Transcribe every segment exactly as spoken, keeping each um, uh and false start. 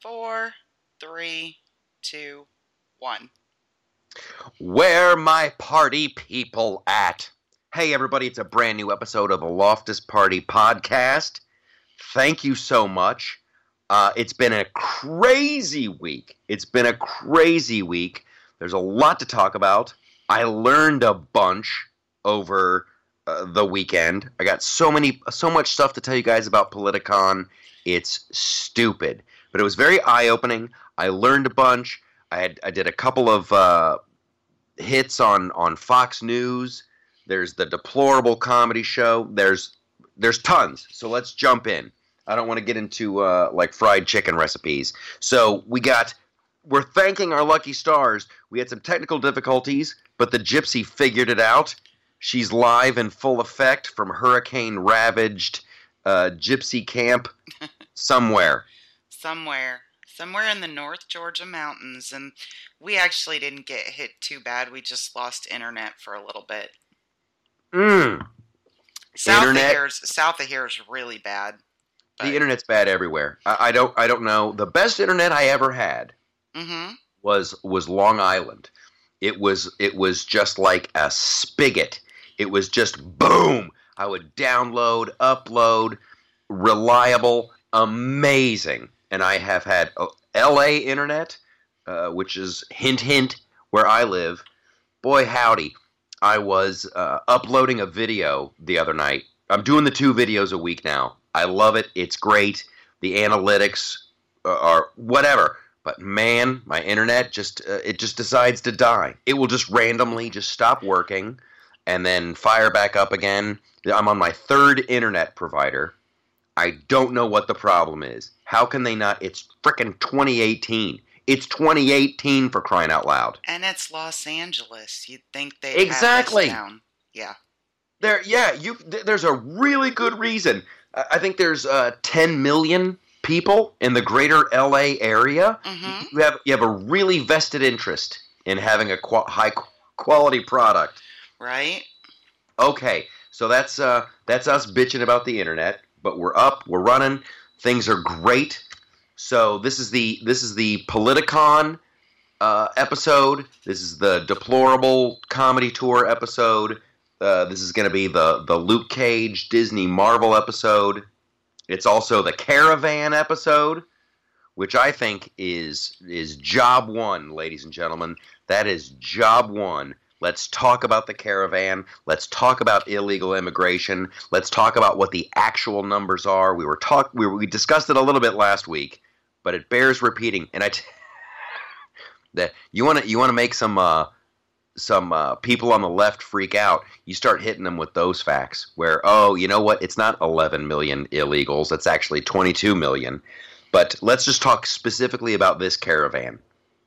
Four, three, two, one. Where my party people at? Hey everybody, it's a brand new episode of the Loftus Party Podcast. Thank you so much. Uh, it's been a crazy week. It's been a crazy week. There's a lot to talk about. I learned a bunch over uh, the weekend. I got so many, so much stuff to tell you guys about Politicon. It's stupid, but it was very eye-opening. I learned a bunch. I had, I did a couple of uh, hits on, on Fox News. There's the Deplorable Comedy Show. There's there's tons. So let's jump in. I don't want to get into uh, like fried chicken recipes. So we got. We're thanking our lucky stars. We had some technical difficulties, but the gypsy figured it out. She's live in full effect from hurricane-ravaged uh, gypsy camp somewhere. Somewhere. Somewhere in the North Georgia mountains. And we actually didn't get hit too bad. We just lost internet for a little bit. Mm. South Internet. of here is, south of here is really bad. But... The internet's bad everywhere. I, I don't. I don't know. The best internet I ever had mm-hmm. was was Long Island. It was it was just like a spigot. It was just boom. I would download, upload, reliable, amazing. And I have had uh, L A internet, uh, which is hint hint where I live. Boy howdy. I was uh, uploading a video the other night. I'm doing the two videos a week now. I love it. It's great. The analytics are whatever. But man, my internet just uh, it just decides to die. It will just randomly just stop working and then fire back up again. I'm on my third internet provider. I don't know what the problem is. How can they not? It's frickin' twenty eighteen. It's twenty eighteen for crying out loud. And it's Los Angeles. You'd think they exactly. have this down. Yeah. There, yeah. You. Th- there's a really good reason. I, I think there's uh, ten million people in the greater L A area. Mm-hmm. You have you have a really vested interest in having a qu- high quality product. Right. Okay, so that's uh, that's us bitching about the internet, but we're up, we're running, things are great. So this is the this is the Politicon uh, episode. This is the Deplorable Comedy Tour episode. Uh, this is going to be the the Luke Cage Disney Marvel episode. It's also the Caravan episode, which I think is is job one, ladies and gentlemen. That is job one. Let's talk about the Caravan. Let's talk about illegal immigration. Let's talk about what the actual numbers are. We were talk we, we discussed it a little bit last week, but it bears repeating. And I, t- that you want to you want to make some uh, some uh, people on the left freak out. You start hitting them with those facts. Where oh, you know what? It's not eleven million illegals. It's actually twenty-two million. But let's just talk specifically about this Caravan.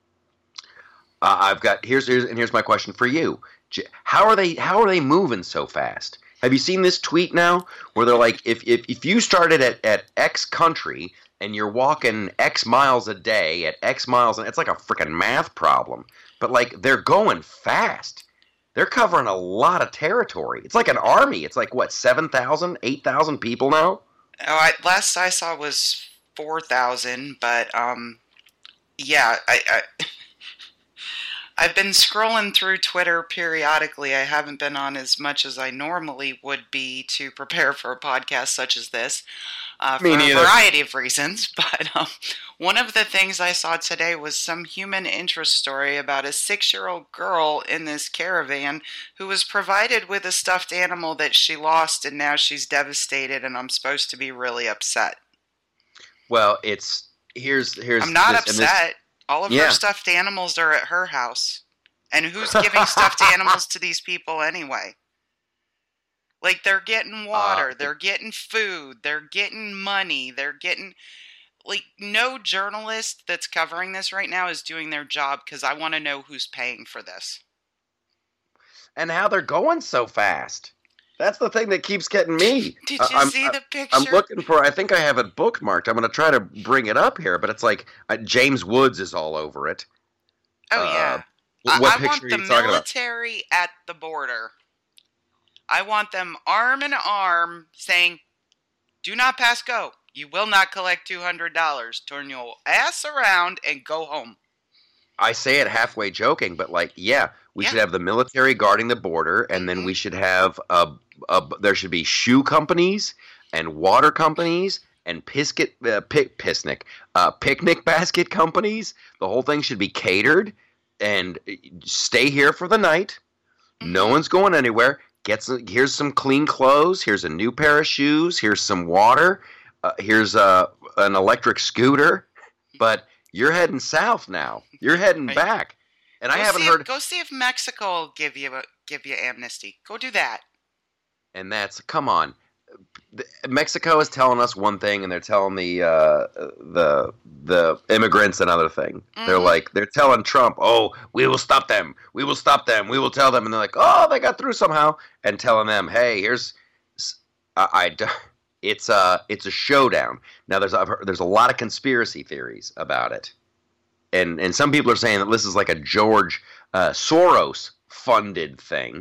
Uh, I've got here's here's and here's my question for you. How are they how are they moving so fast? Have you seen this tweet now where they're like, if if, if you started at, at X country and you're walking X miles a day at X miles, and it's like a freaking math problem. But like they're going fast. They're covering a lot of territory. It's like an army. It's like what, seven thousand, eight thousand people now? Oh, I, last I saw was four thousand, but um yeah, I, I I've been scrolling through Twitter periodically. I haven't been on as much as I normally would be to prepare for a podcast such as this, uh, for a variety of reasons. But um, one of the things I saw today was some human interest story about a six-year-old girl in this caravan who was provided with a stuffed animal that she lost, and now she's devastated, and I'm supposed to be really upset. Well, it's here's here's. I'm not this, upset. All of yeah. her stuffed animals are at her house. And who's giving stuffed animals to these people anyway? Like, they're getting water, uh, they're getting food, they're getting money, they're getting... Like, no journalist that's covering this right now is doing their job, because I want to know who's paying for this. And how they're going so fast. That's the thing that keeps getting me. Did you I'm, see I'm, the picture? I'm looking for, I think I have it bookmarked. I'm going to try to bring it up here, but it's like uh, James Woods is all over it. Oh, uh, yeah. What, what I, I want the military about? At the border. I want them arm in arm saying, do not pass go. You will not collect two hundred dollars. Turn your ass around and go home. I say it halfway joking, but like, yeah, we Yeah. should have the military guarding the border, and then Mhm. we should have a, a there should be shoe companies and water companies and pisket uh, pic, picnic uh, picnic basket companies. The whole thing should be catered, and uh, stay here for the night. No Mhm. one's going anywhere. Get some, here's some clean clothes. Here's a new pair of shoes. Here's some water. Uh, here's a an electric scooter. But you're heading south now. You're heading Right. back, and I Go haven't see heard. If, go see if Mexico will give you a, give you amnesty. Go do that. And that's come on. The- Mexico is telling us one thing, and they're telling the uh, the the immigrants another thing. They're Mhm. like they're telling Trump, "Oh, we will stop them. We will stop them. We will tell them." And they're like, "Oh, they got through somehow." And telling them, "Hey, here's I, I d- it's a it's a showdown." Now there's I've heard, there's a lot of conspiracy theories about it, and and some people are saying that this is like a George uh, Soros funded thing.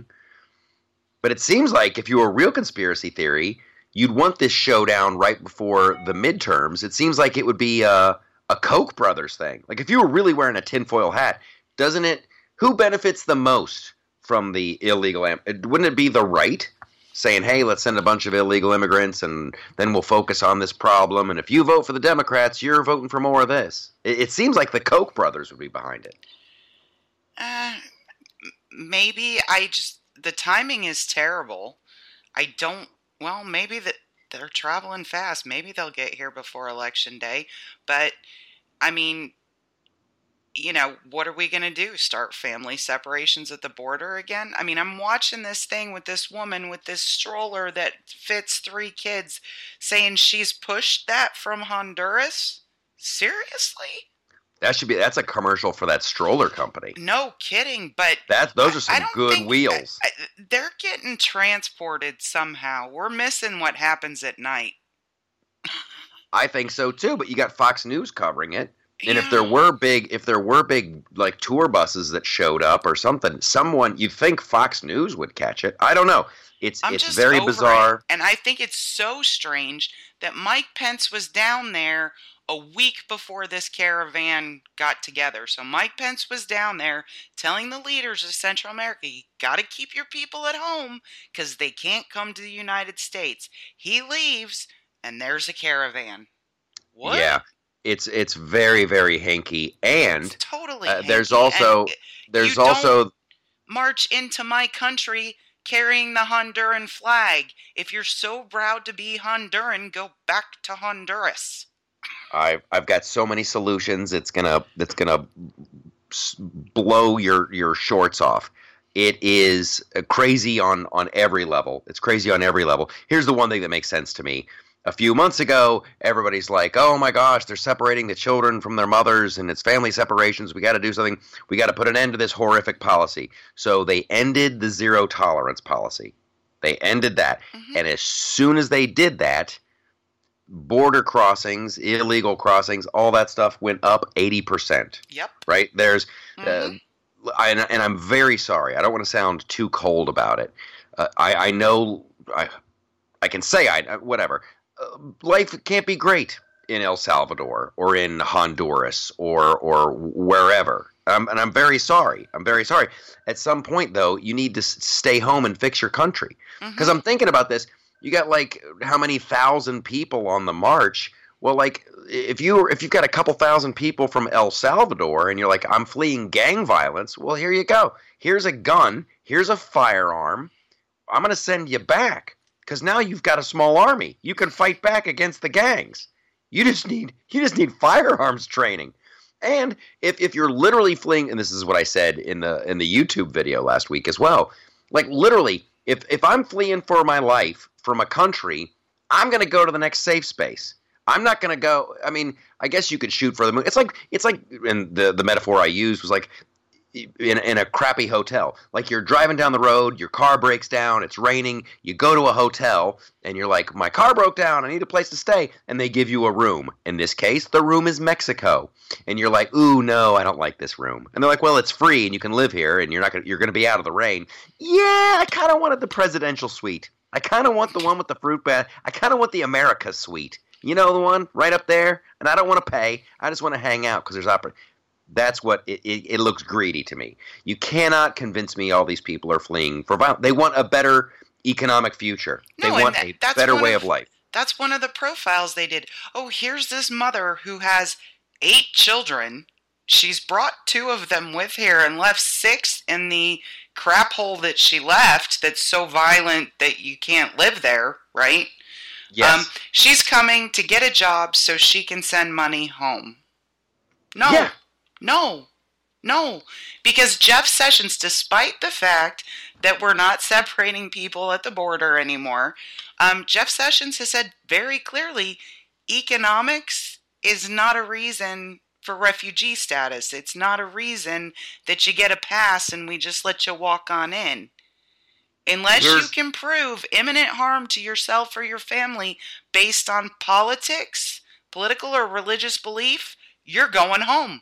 But it seems like if you were a real conspiracy theory, you'd want this showdown right before the midterms. It seems like it would be a, a Koch brothers thing. Like if you were really wearing a tinfoil hat, doesn't it? Who benefits the most from the illegal? Am- wouldn't it be the right saying, "Hey, let's send a bunch of illegal immigrants, and then we'll focus on this problem. And if you vote for the Democrats, you're voting for more of this." It, it seems like the Koch brothers would be behind it. Uh, m- maybe I just the timing is terrible. I don't. Well, maybe that they're traveling fast. Maybe they'll get here before election day. But I mean, you know, what are we going to do? Start family separations at the border again? I mean, I'm watching this thing with this woman with this stroller that fits three kids saying she's pushed that from Honduras. Seriously? That should be that's a commercial for that stroller company. No kidding, but That those are I some don't good think- wheels. I, I- they're getting transported somehow. We're missing what happens at night. I think so too, but you got Fox News covering it. And if Yeah. there were big if there were big like tour buses that showed up or something, someone you'd think Fox News would catch it. I don't know. It's I'm it's just very over bizarre. it. And I think it's so strange that Mike Pence was down there a week before this caravan got together. So Mike Pence was down there telling the leaders of Central America, you got to keep your people at home because they can't come to the United States. He leaves, and there's a caravan. What? Yeah. It's it's very very hanky, and It's totally. uh, there's hanky. also And there's you don't- also march into my country carrying the Honduran flag. If you're so proud to be Honduran, go back to Honduras. I've I've got so many solutions. It's gonna it's gonna s- blow your your shorts off. It is uh, crazy on on every level. It's crazy on every level. Here's the one thing that makes sense to me. A few months ago, everybody's like, "Oh my gosh, they're separating the children from their mothers, and it's family separations. We got to do something. We got to put an end to this horrific policy." So they ended the zero tolerance policy. They ended that, Mhm. and as soon as they did that, border crossings, illegal crossings, all that stuff went up eighty percent, Yep. right? There's, Mhm. uh, I, and I'm very sorry. I don't want to sound too cold about it. Uh, I, I know, I, I can say I, whatever. Uh, life can't be great in El Salvador or in Honduras or, or wherever. Um, and I'm very sorry. I'm very sorry. At some point, though, you need to s- stay home and fix your country. Because Mhm. I'm thinking about this. You got like how many thousand people on the march? Well, like if you if you've got a couple thousand people from El Salvador and you're like, I'm fleeing gang violence. Well, here you go. Here's a gun. Here's a firearm. I'm going to send you back because now you've got a small army. You can fight back against the gangs. You just need you just need firearms training. And if if you're literally fleeing, and this is what I said in the in the YouTube video last week as well, like literally. If if I'm fleeing for my life from a country, I'm going to go to the next safe space. I'm not going to go. I mean, I guess you could shoot for the moon. It's like it's like, and the the metaphor I used was like in in a crappy hotel. Like you're driving down the road, your car breaks down, it's raining. You go to a hotel, and you're like, my car broke down. I need a place to stay, and they give you a room. In this case, the room is Mexico, and you're like, ooh, no, I don't like this room. And they're like, well, it's free, and you can live here, and you're not gonna, you're going to be out of the rain. Yeah, I kind of wanted the presidential suite. I kind of want the one with the fruit bath. I kind of want the America suite. You know the one right up there? And I don't want to pay. I just want to hang out because there's opportunity. That's what it, it, it looks greedy to me. You cannot convince me all these people are fleeing for violence. They want a better economic future. No, they want that, a that's better way of, of life. That's one of the profiles they did. Oh, here's this mother who has eight children. She's brought two of them with her and left six in the crap hole that she left that's so violent that you can't live there, right? Yes. Um, she's coming to get a job so she can send money home. No. Yeah. No. No. Because Jeff Sessions, despite the fact that we're not separating people at the border anymore, um, Jeff Sessions has said very clearly, economics is not a reason for refugee status. It's not a reason that you get a pass and we just let you walk on in. Unless There's, you can prove imminent harm to yourself or your family based on politics, political or religious belief, you're going home.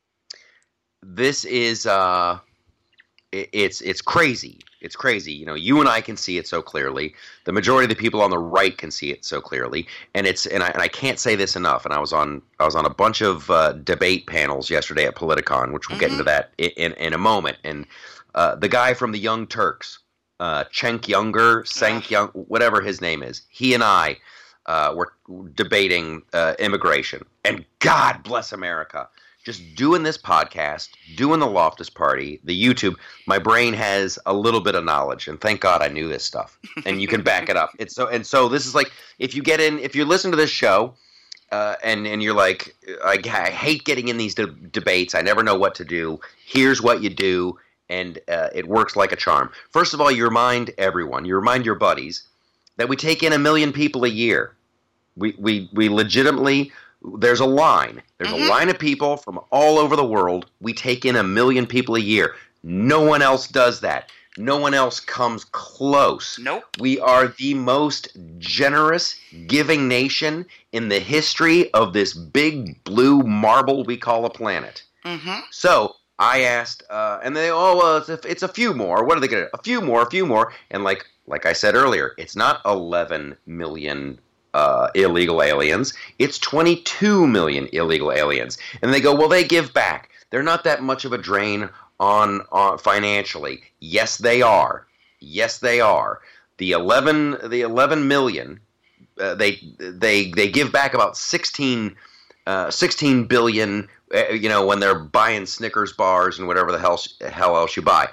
This is uh, it, it's it's crazy. It's crazy. You know, you and I can see it so clearly. The majority of the people on the right can see it so clearly, and it's and I, and I can't say this enough. And I was on I was on a bunch of uh, debate panels yesterday at Politicon, which we'll mm-hmm. get into that in in, in a moment. And uh, the guy from the Young Turks, uh, Cenk Younger, Cenk Young, whatever his name is, he and I uh, were debating uh, immigration. And God bless America. Just doing this podcast, doing the Loftus Party, the YouTube, my brain has a little bit of knowledge, and thank God I knew this stuff. And you can back it up. It's so and so. This is like if you get in, if you listen to this show, uh, and and you're like, I, I hate getting in these de- debates. I never know what to do. Here's what you do, and uh, it works like a charm. First of all, you remind everyone, you remind your buddies that we take in a million people a year. We we we legitimately. There's a line. There's mm-hmm. a line of people from all over the world. We take in a million people a year. No one else does that. No one else comes close. Nope. We are the most generous, giving nation in the history of this big blue marble we call a planet. Mm-hmm. So I asked, uh, and they, oh, well, it's a, it's a few more. What are they going to? A few more, a few more. And like, like I said earlier, it's not eleven million Uh, illegal aliens. It's twenty-two million illegal aliens. And they go, well, they give back. They're not that much of a drain on, on financially. Yes, they are. Yes, they are. The eleven, the eleven million, uh, they they they give back about sixteen, uh, sixteen billion. Uh, you know, when they're buying Snickers bars and whatever the hell hell else you buy.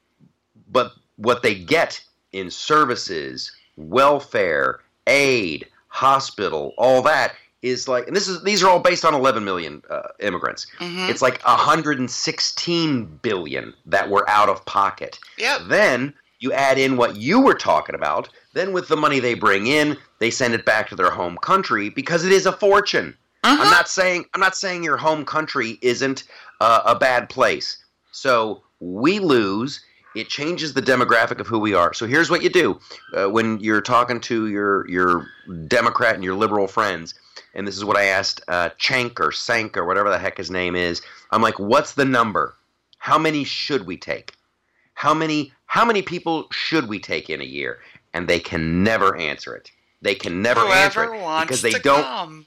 But what they get in services, welfare, aid, hospital, all that is like, and this is these are all based on eleven million uh, immigrants. Mm-hmm. It's like one hundred sixteen billion that were out of pocket. Yep. Then you add in what you were talking about. Then with the money they bring in, they send it back to their home country because it is a fortune. Mm-hmm. I'm not saying I'm not saying your home country isn't uh, a bad place. So we lose. It changes the demographic of who we are. So here's what you do uh, when you're talking to your your Democrat and your liberal friends, and this is what I asked uh, Cenk or Sank or whatever the heck his name is. I'm like, what's the number? How many should we take? How many how many people should we take in a year? And they can never answer it. They can never Whoever answer it wants because they to don't. Come.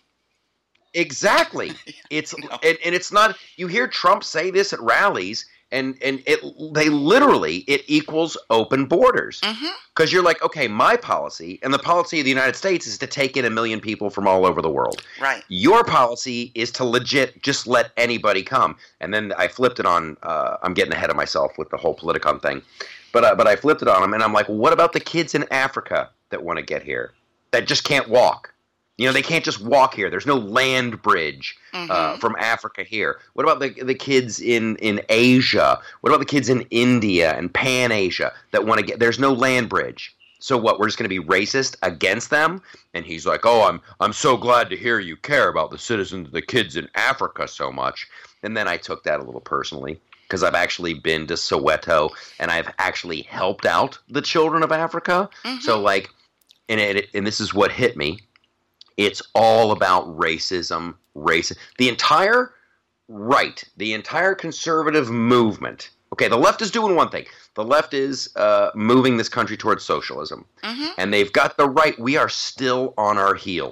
Exactly. It's No. and, and it's not. You hear Trump say this at rallies. And and it they literally it equals open borders because Mm-hmm. you're like, okay, my policy and the policy of the United States is to take in a million people from all over the world. Right. Your policy is to legit just let anybody come. And then I flipped it on. Uh, I'm getting ahead of myself with the whole Politicon thing, but uh, but I flipped it on them, and I'm like, well, what about the kids in Africa that want to get here that just can't walk? You know, they can't just walk here. There's no land bridge uh, Mm-hmm. from Africa here. What about the the kids in, in Asia? What about the kids in India and Pan Asia that want to get? There's no land bridge. So what? We're just going to be racist against them? And he's like, "Oh, I'm I'm so glad to hear you care about the citizens, the kids in Africa so much." And then I took that a little personally because I've actually been to Soweto and I've actually helped out the children of Africa. Mm-hmm. So like, and it and this is what hit me. It's all about racism, race. The entire right, the entire conservative movement. Okay, the left is doing one thing. The left is uh, moving this country towards socialism. Mm-hmm. And they've got the right. We are still on our heels.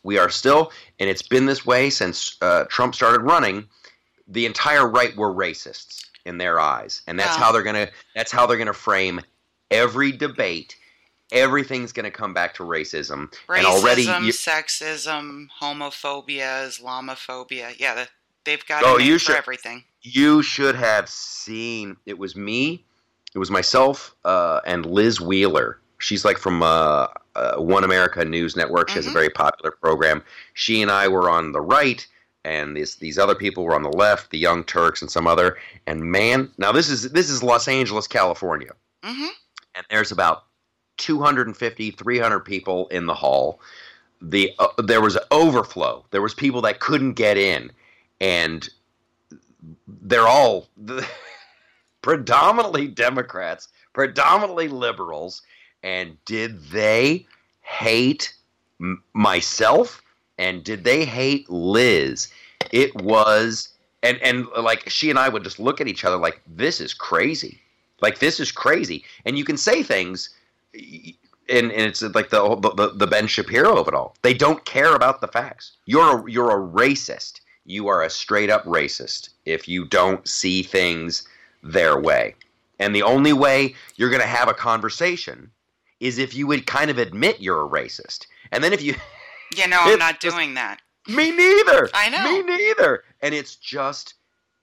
We are still, and it's been this way since uh, Trump started running. The entire right were racists in their eyes, and that's Wow. how they're gonna. That's how they're gonna frame every debate. Everything's gonna come back to racism, Racism, and already you, sexism, homophobia, Islamophobia. Yeah, the, they've got Oh, a name you for should- everything. you should have seen. It was me. It was myself uh, and Liz Wheeler. She's like from uh, uh, One America News Network. She has a Mhm. very popular program. She and I were on the right, and these these other people were on the left, the Young Turks and some other. And man, now this is this is Los Angeles, California, hmm and there's about two hundred fifty, three hundred people in the hall. The uh, there was overflow. There was people that couldn't get in, and they're all predominantly Democrats, predominantly liberals. And did they hate m- myself? And did they hate Liz? It was, and and like she and I would just look at each other like, this is crazy. Like, this is crazy. And you can say things, and, and it's like the, the the Ben Shapiro of it all. They don't care about the facts. You're a, you're a racist. You are a straight up racist if you don't see things their way. And the only way you're going to have a conversation is if you would kind of admit you're a racist. And then if you... You know, I'm It's not just- doing that. Me neither. I know. Me neither. And it's just...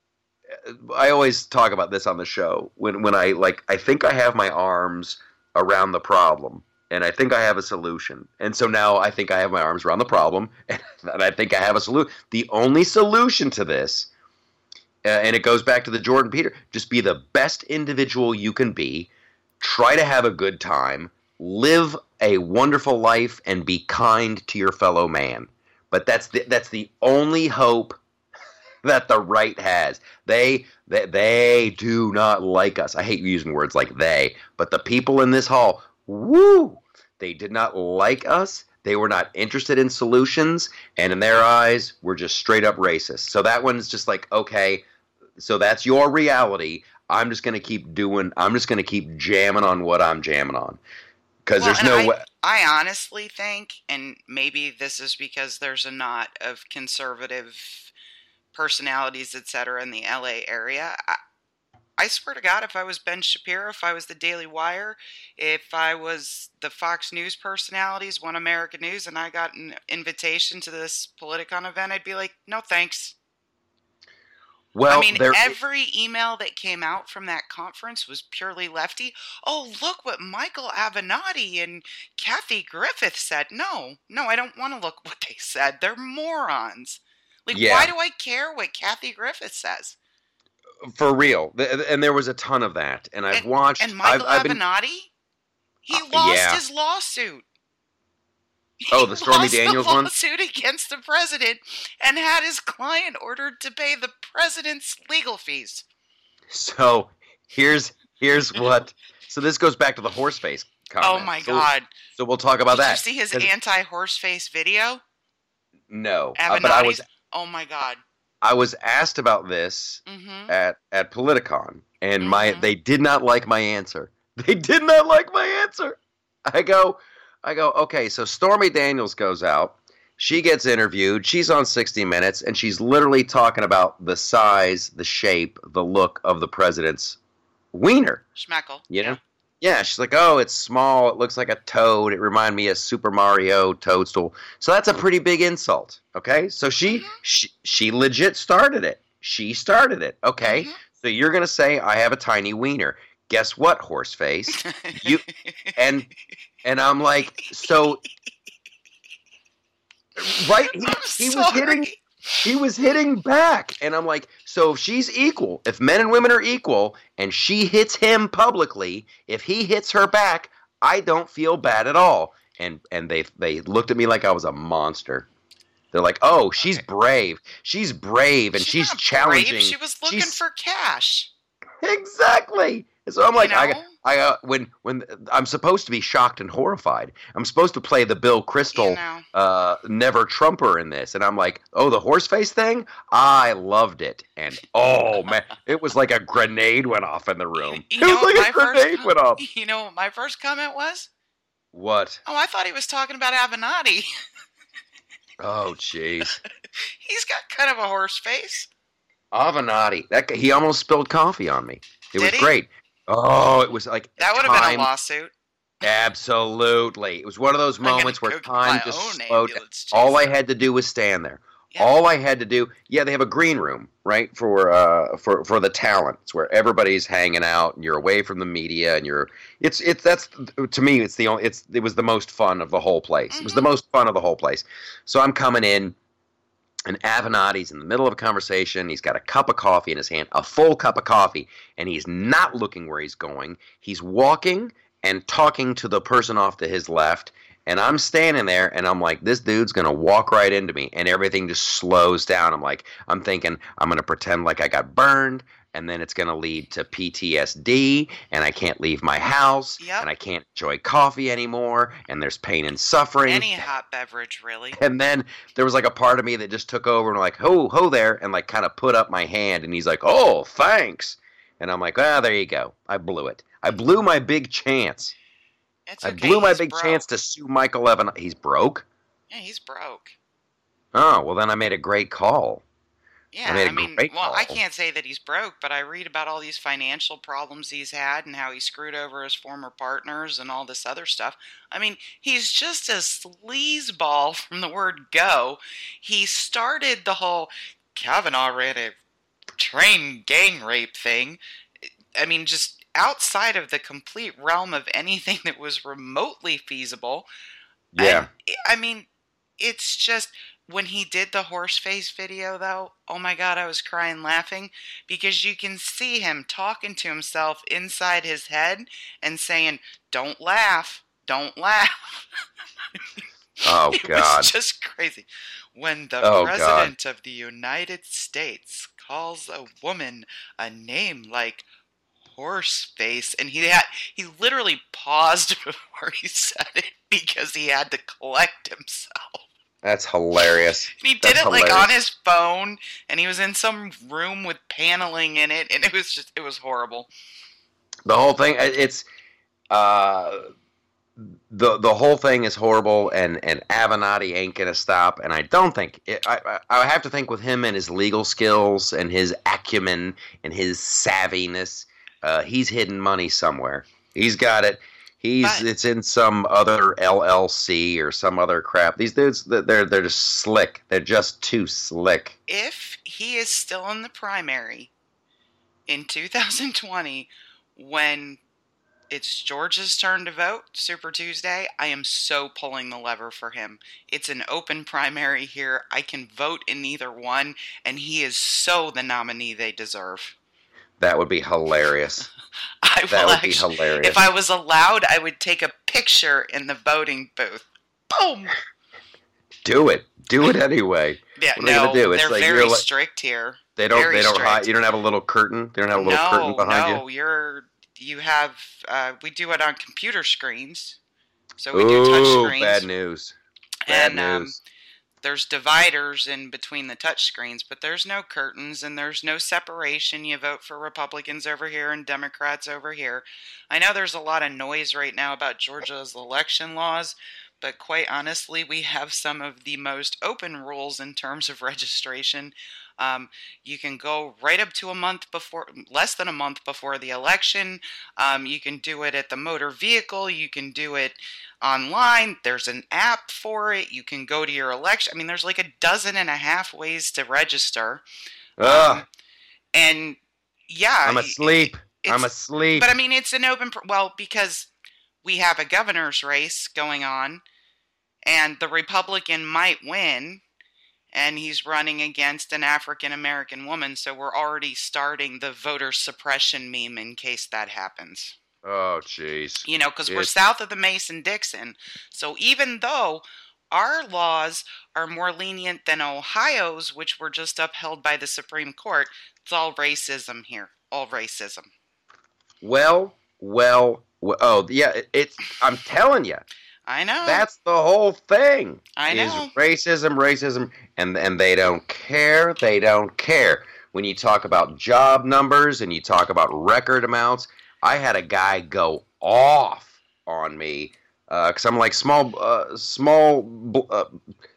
I always talk about this on the show. When, when I, like, I think I have my arms around the problem. And I think I have a solution. And so now I think I have my arms around the problem. And, and I think I have a solution. The only solution to this... Uh, and it goes back to the Jordan Peter. Just be the best individual you can be. Try to have a good time. Live a wonderful life and be kind to your fellow man. But that's the, that's the only hope that the right has. They, they they do not like us. I hate using words like they, but the people in this hall, woo, they did not like us. They were not interested in solutions, and in their eyes, we're just straight up racist. So that one's just like, okay, so that's your reality. I'm just going to keep doing, I'm just going to keep jamming on what I'm jamming on. Because Well, there's and no I, way. I honestly think, and maybe this is because there's a knot of conservative personalities, et cetera, in the L A area. I, I swear to God, if I was Ben Shapiro, if I was the Daily Wire, if I was the Fox News personalities, One American News, and I got an invitation to this Politicon event, I'd be like, no thanks. Well, I mean, there, every email that came out from that conference was purely lefty. Oh, look what Michael Avenatti and Kathy Griffith said. No, no, I don't want to look what they said. They're morons. Like, Yeah. why do I care what Kathy Griffith says? for real. Th- And there was a ton of that. And I've watched. And Michael I've, I've been, Avenatti, he Uh, lost yeah. his lawsuit. Oh, He the Stormy lost Daniels the one? lawsuit against the president and had his client ordered to pay the president's legal fees. So here's here's what. So this goes back to the horse face comment. Oh my So- God! So we'll talk about Did that. you see his 'Cause- anti-horse face video? No, uh, but I was Avenatti's. Oh my God! I was asked about this Mm-hmm. at at Politicon, and my Mhm. they did not like my answer. They did not like my answer. I go, I go. Okay, so Stormy Daniels goes out. She gets interviewed. She's on sixty minutes, and she's literally talking about the size, the shape, the look of the president's wiener. Schmeckle. You know? Yeah, she's like, oh, it's small. It looks like a toad. It reminded me of Super Mario Toadstool. So that's a pretty big insult. Okay, so she Mhm. she, she legit started it. She started it. Okay, Mhm. so you're gonna say I have a tiny wiener. Guess what, horseface? You- And and I'm like, so right? He, I'm he was sorry. hitting. He was hitting back, and I'm like, so if she's equal, if men and women are equal, and she hits him publicly, if he hits her back, I don't feel bad at all. And and they they looked at me like I was a monster. They're like, oh, she's Okay. brave. She's brave, and she's, not challenging. brave. She was looking She's- for cash. Exactly. And so I'm like, you I, know? I uh, when when I'm supposed to be shocked and horrified. I'm supposed to play the Bill Crystal You know. uh, never Trumper in this, and I'm like, oh, the horse face thing. I loved it, and oh man, it was like a grenade went off in the room. You It was know what like a my first grenade com- went off. You know what my first comment was? What? Oh, I thought he was talking about Avenatti. Oh, jeez. He's got kind of a horse face. Avenatti. That guy, he almost spilled coffee on me. It Did was he? great. Oh, it was like That would have been a lawsuit. Absolutely. It was one of those I'm gonna moments where go get time my just own slowed down. ambulance All I chaser. had to do was stand there. Yeah. All I had to do, yeah, they have a green room, right, for uh, for for the talent. It's where everybody's hanging out, and you're away from the media, and you're. It's it's that's to me, it's the only. It's it was the most fun of the whole place. It was the Mhm. most fun of the whole place. So I'm coming in, and Avenatti's in the middle of a conversation. He's got a cup of coffee in his hand, a full cup of coffee, and he's not looking where he's going. He's walking and talking to the person off to his left. And I'm standing there, and I'm like, this dude's going to walk right into me, and everything just slows down. I'm like, I'm thinking, I'm going to pretend like I got burned, and then it's going to lead to P T S D, and I can't leave my house, Yep. and I can't enjoy coffee anymore, and there's pain and suffering. Any hot beverage, really. And then there was like a part of me that just took over and like, ho, ho there, and like kind of put up my hand, and he's like, oh, thanks. And I'm like, ah, there you go. I blew it. I blew my big chance. It's I okay, blew my he's big broke. chance to sue Michael Evan. He's broke? Yeah, he's broke. Oh, well, then I made a great call. Yeah, made a I mean, great well, I call. can't say that he's broke, but I read about all these financial problems he's had and how he screwed over his former partners and all this other stuff. I mean, he's just a sleazeball from the word go. He started the whole Kavanaugh ran a train gang rape thing. I mean, just outside of the complete realm of anything that was remotely feasible. Yeah. And, I mean, it's just when he did the horse face video, though, oh my God, I was crying laughing because you can see him talking to himself inside his head and saying, don't laugh, don't laugh. Oh, It God. was just crazy. When the Oh, President of the United States calls a woman a name like Horseface, and he had he literally paused before he said it because he had to collect himself. That's hilarious. And he did That's it like hilarious. on his phone, and he was in some room with paneling in it, and it was just it was horrible. The whole thing, it's, uh, the the whole thing is horrible, and, and Avenatti ain't going to stop, and I don't think, it, I, I I have to think with him and his legal skills and his acumen and his savviness, uh, he's hidden money somewhere. He's got it. He's But- it's in some other L L C or some other crap. These dudes, they're they're just slick. They're just too slick. If he is still in the primary in two thousand twenty, when it's Georgia's turn to vote, Super Tuesday, I am so pulling the lever for him. It's an open primary here. I can vote in either one, and he is so the nominee they deserve. That would be hilarious. I That will would be actually, hilarious. if I was allowed, I would take a picture in the voting booth. Boom! Do it. Do it anyway. Yeah, What are they no, gonna do? It's they're like very you're like- strict here. They don't. Very They don't strict. hide. You don't have a little curtain. They don't have a little no, curtain behind no, you're you have. Uh, we do it on computer screens, so you. we do touch Ooh, screens. bad news. Bad and um, news. there's dividers in between the touch screens, but there's no curtains and there's no separation. You vote for Republicans over here and Democrats over here. I know there's a lot of noise right now about Georgia's election laws, but quite honestly, we have some of the most open rules in terms of registration. Um, you can go right up to a month before, less than a month before the election. Um, you can do it at the motor vehicle. You can do it online. There's an app for it. You can go to your election. I mean, there's like a dozen and a half ways to register. Ugh, Um, and yeah, I'm asleep. it's- I'm asleep. but I mean, it's an open, pr- well, because we have a governor's race going on, and the Republican might win, and he's running against an African American woman, so we're already starting the voter suppression meme in case that happens. oh, jeez. You know, because we're It's- south of the Mason-Dixon, so even though our laws are more lenient than Ohio's, which were just upheld by the Supreme Court, it's all racism here, all racism. Well, well, well. Oh, yeah. It, it's. I'm telling you, I know. that's the whole thing. I is know. racism, racism, and and they don't care. They don't care. When you talk about job numbers and you talk about record amounts, I had a guy go off on me because I'm like small, uh, small, uh,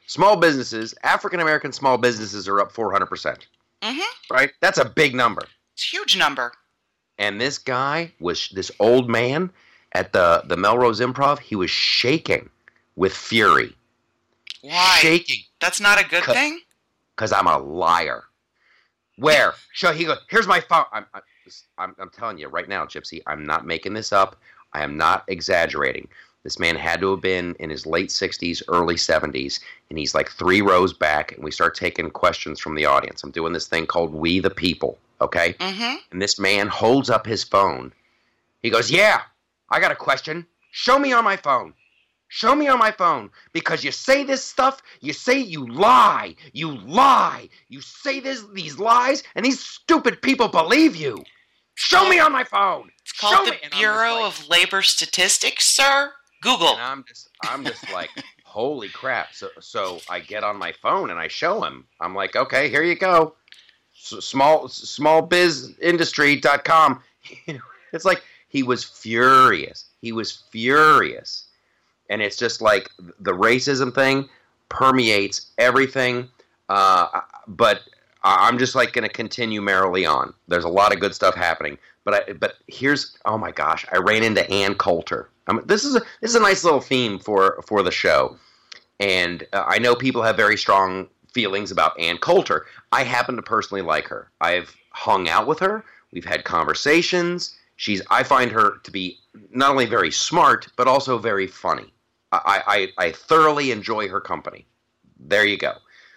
Small businesses, African American small businesses are up four hundred percent. Mm-hmm. Right? That's a big number. It's a huge number. And this guy was, this old man at the, the Melrose Improv, he was shaking with fury. Why? Shaking. That's not a good thing? Because I'm a liar. Where? Show he goes, here's my phone. I'm, I'm, I'm telling you right now, Gypsy, I'm not making this up. I am not exaggerating. This man had to have been in his late sixties, early seventies, and he's like three rows back, and we start taking questions from the audience. I'm doing this thing called We the People, okay? Mm-hmm. And this man holds up his phone. He goes, yeah, I got a question. Show me on my phone. Show me on my phone. Because you say this stuff, you say you lie. You lie. You say this, these lies, and these stupid people believe you. Show me on my phone. It's called Show the me. Bureau like, of Labor Statistics, sir. Google. And I'm just, I'm just like, holy crap. So, so I get on my phone and I show him. I'm like, okay, here you go. S- small, smallbizindustry dot com. It's like, he was furious. He was furious. And it's just like the racism thing permeates everything. Uh, but I'm just like going to continue merrily on. There's a lot of good stuff happening. But I, but here's, oh my gosh, I ran into Ann Coulter. I mean, this is a this is a nice little theme for for the show, and uh, I know people have very strong feelings about Ann Coulter. I happen to personally like her. I've hung out with her. We've had conversations. She's I find her to be not only very smart but also very funny. I I, I thoroughly enjoy her company. There you go.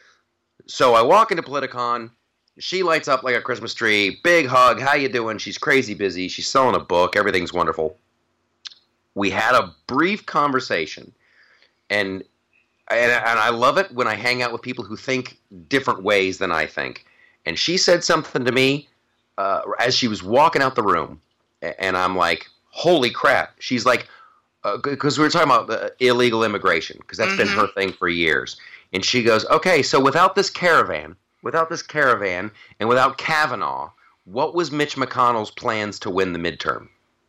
So I walk into Politicon. She lights up like a Christmas tree. Big hug. How you doing? She's crazy busy. She's selling a book. Everything's wonderful. We had a brief conversation, and, and and I love it when I hang out with people who think different ways than I think. And she said something to me uh, as she was walking out the room, and I'm like, holy crap. She's like, because uh, we were talking about uh, illegal immigration, because that's mm-hmm. been her thing for years. And she goes, okay, so without this caravan, without this caravan, and without Kavanaugh, what was Mitch McConnell's plans to win the midterm?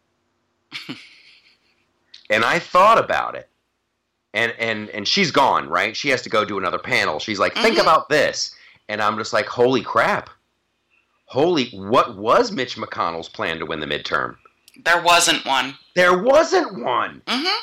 And I thought about it, and and and she's gone, right? She has to go do another panel. She's like, think mm-hmm. about this, and I'm just like, holy crap, holy, what was Mitch McConnell's plan to win the midterm? There wasn't one. There wasn't one. Mm-hmm.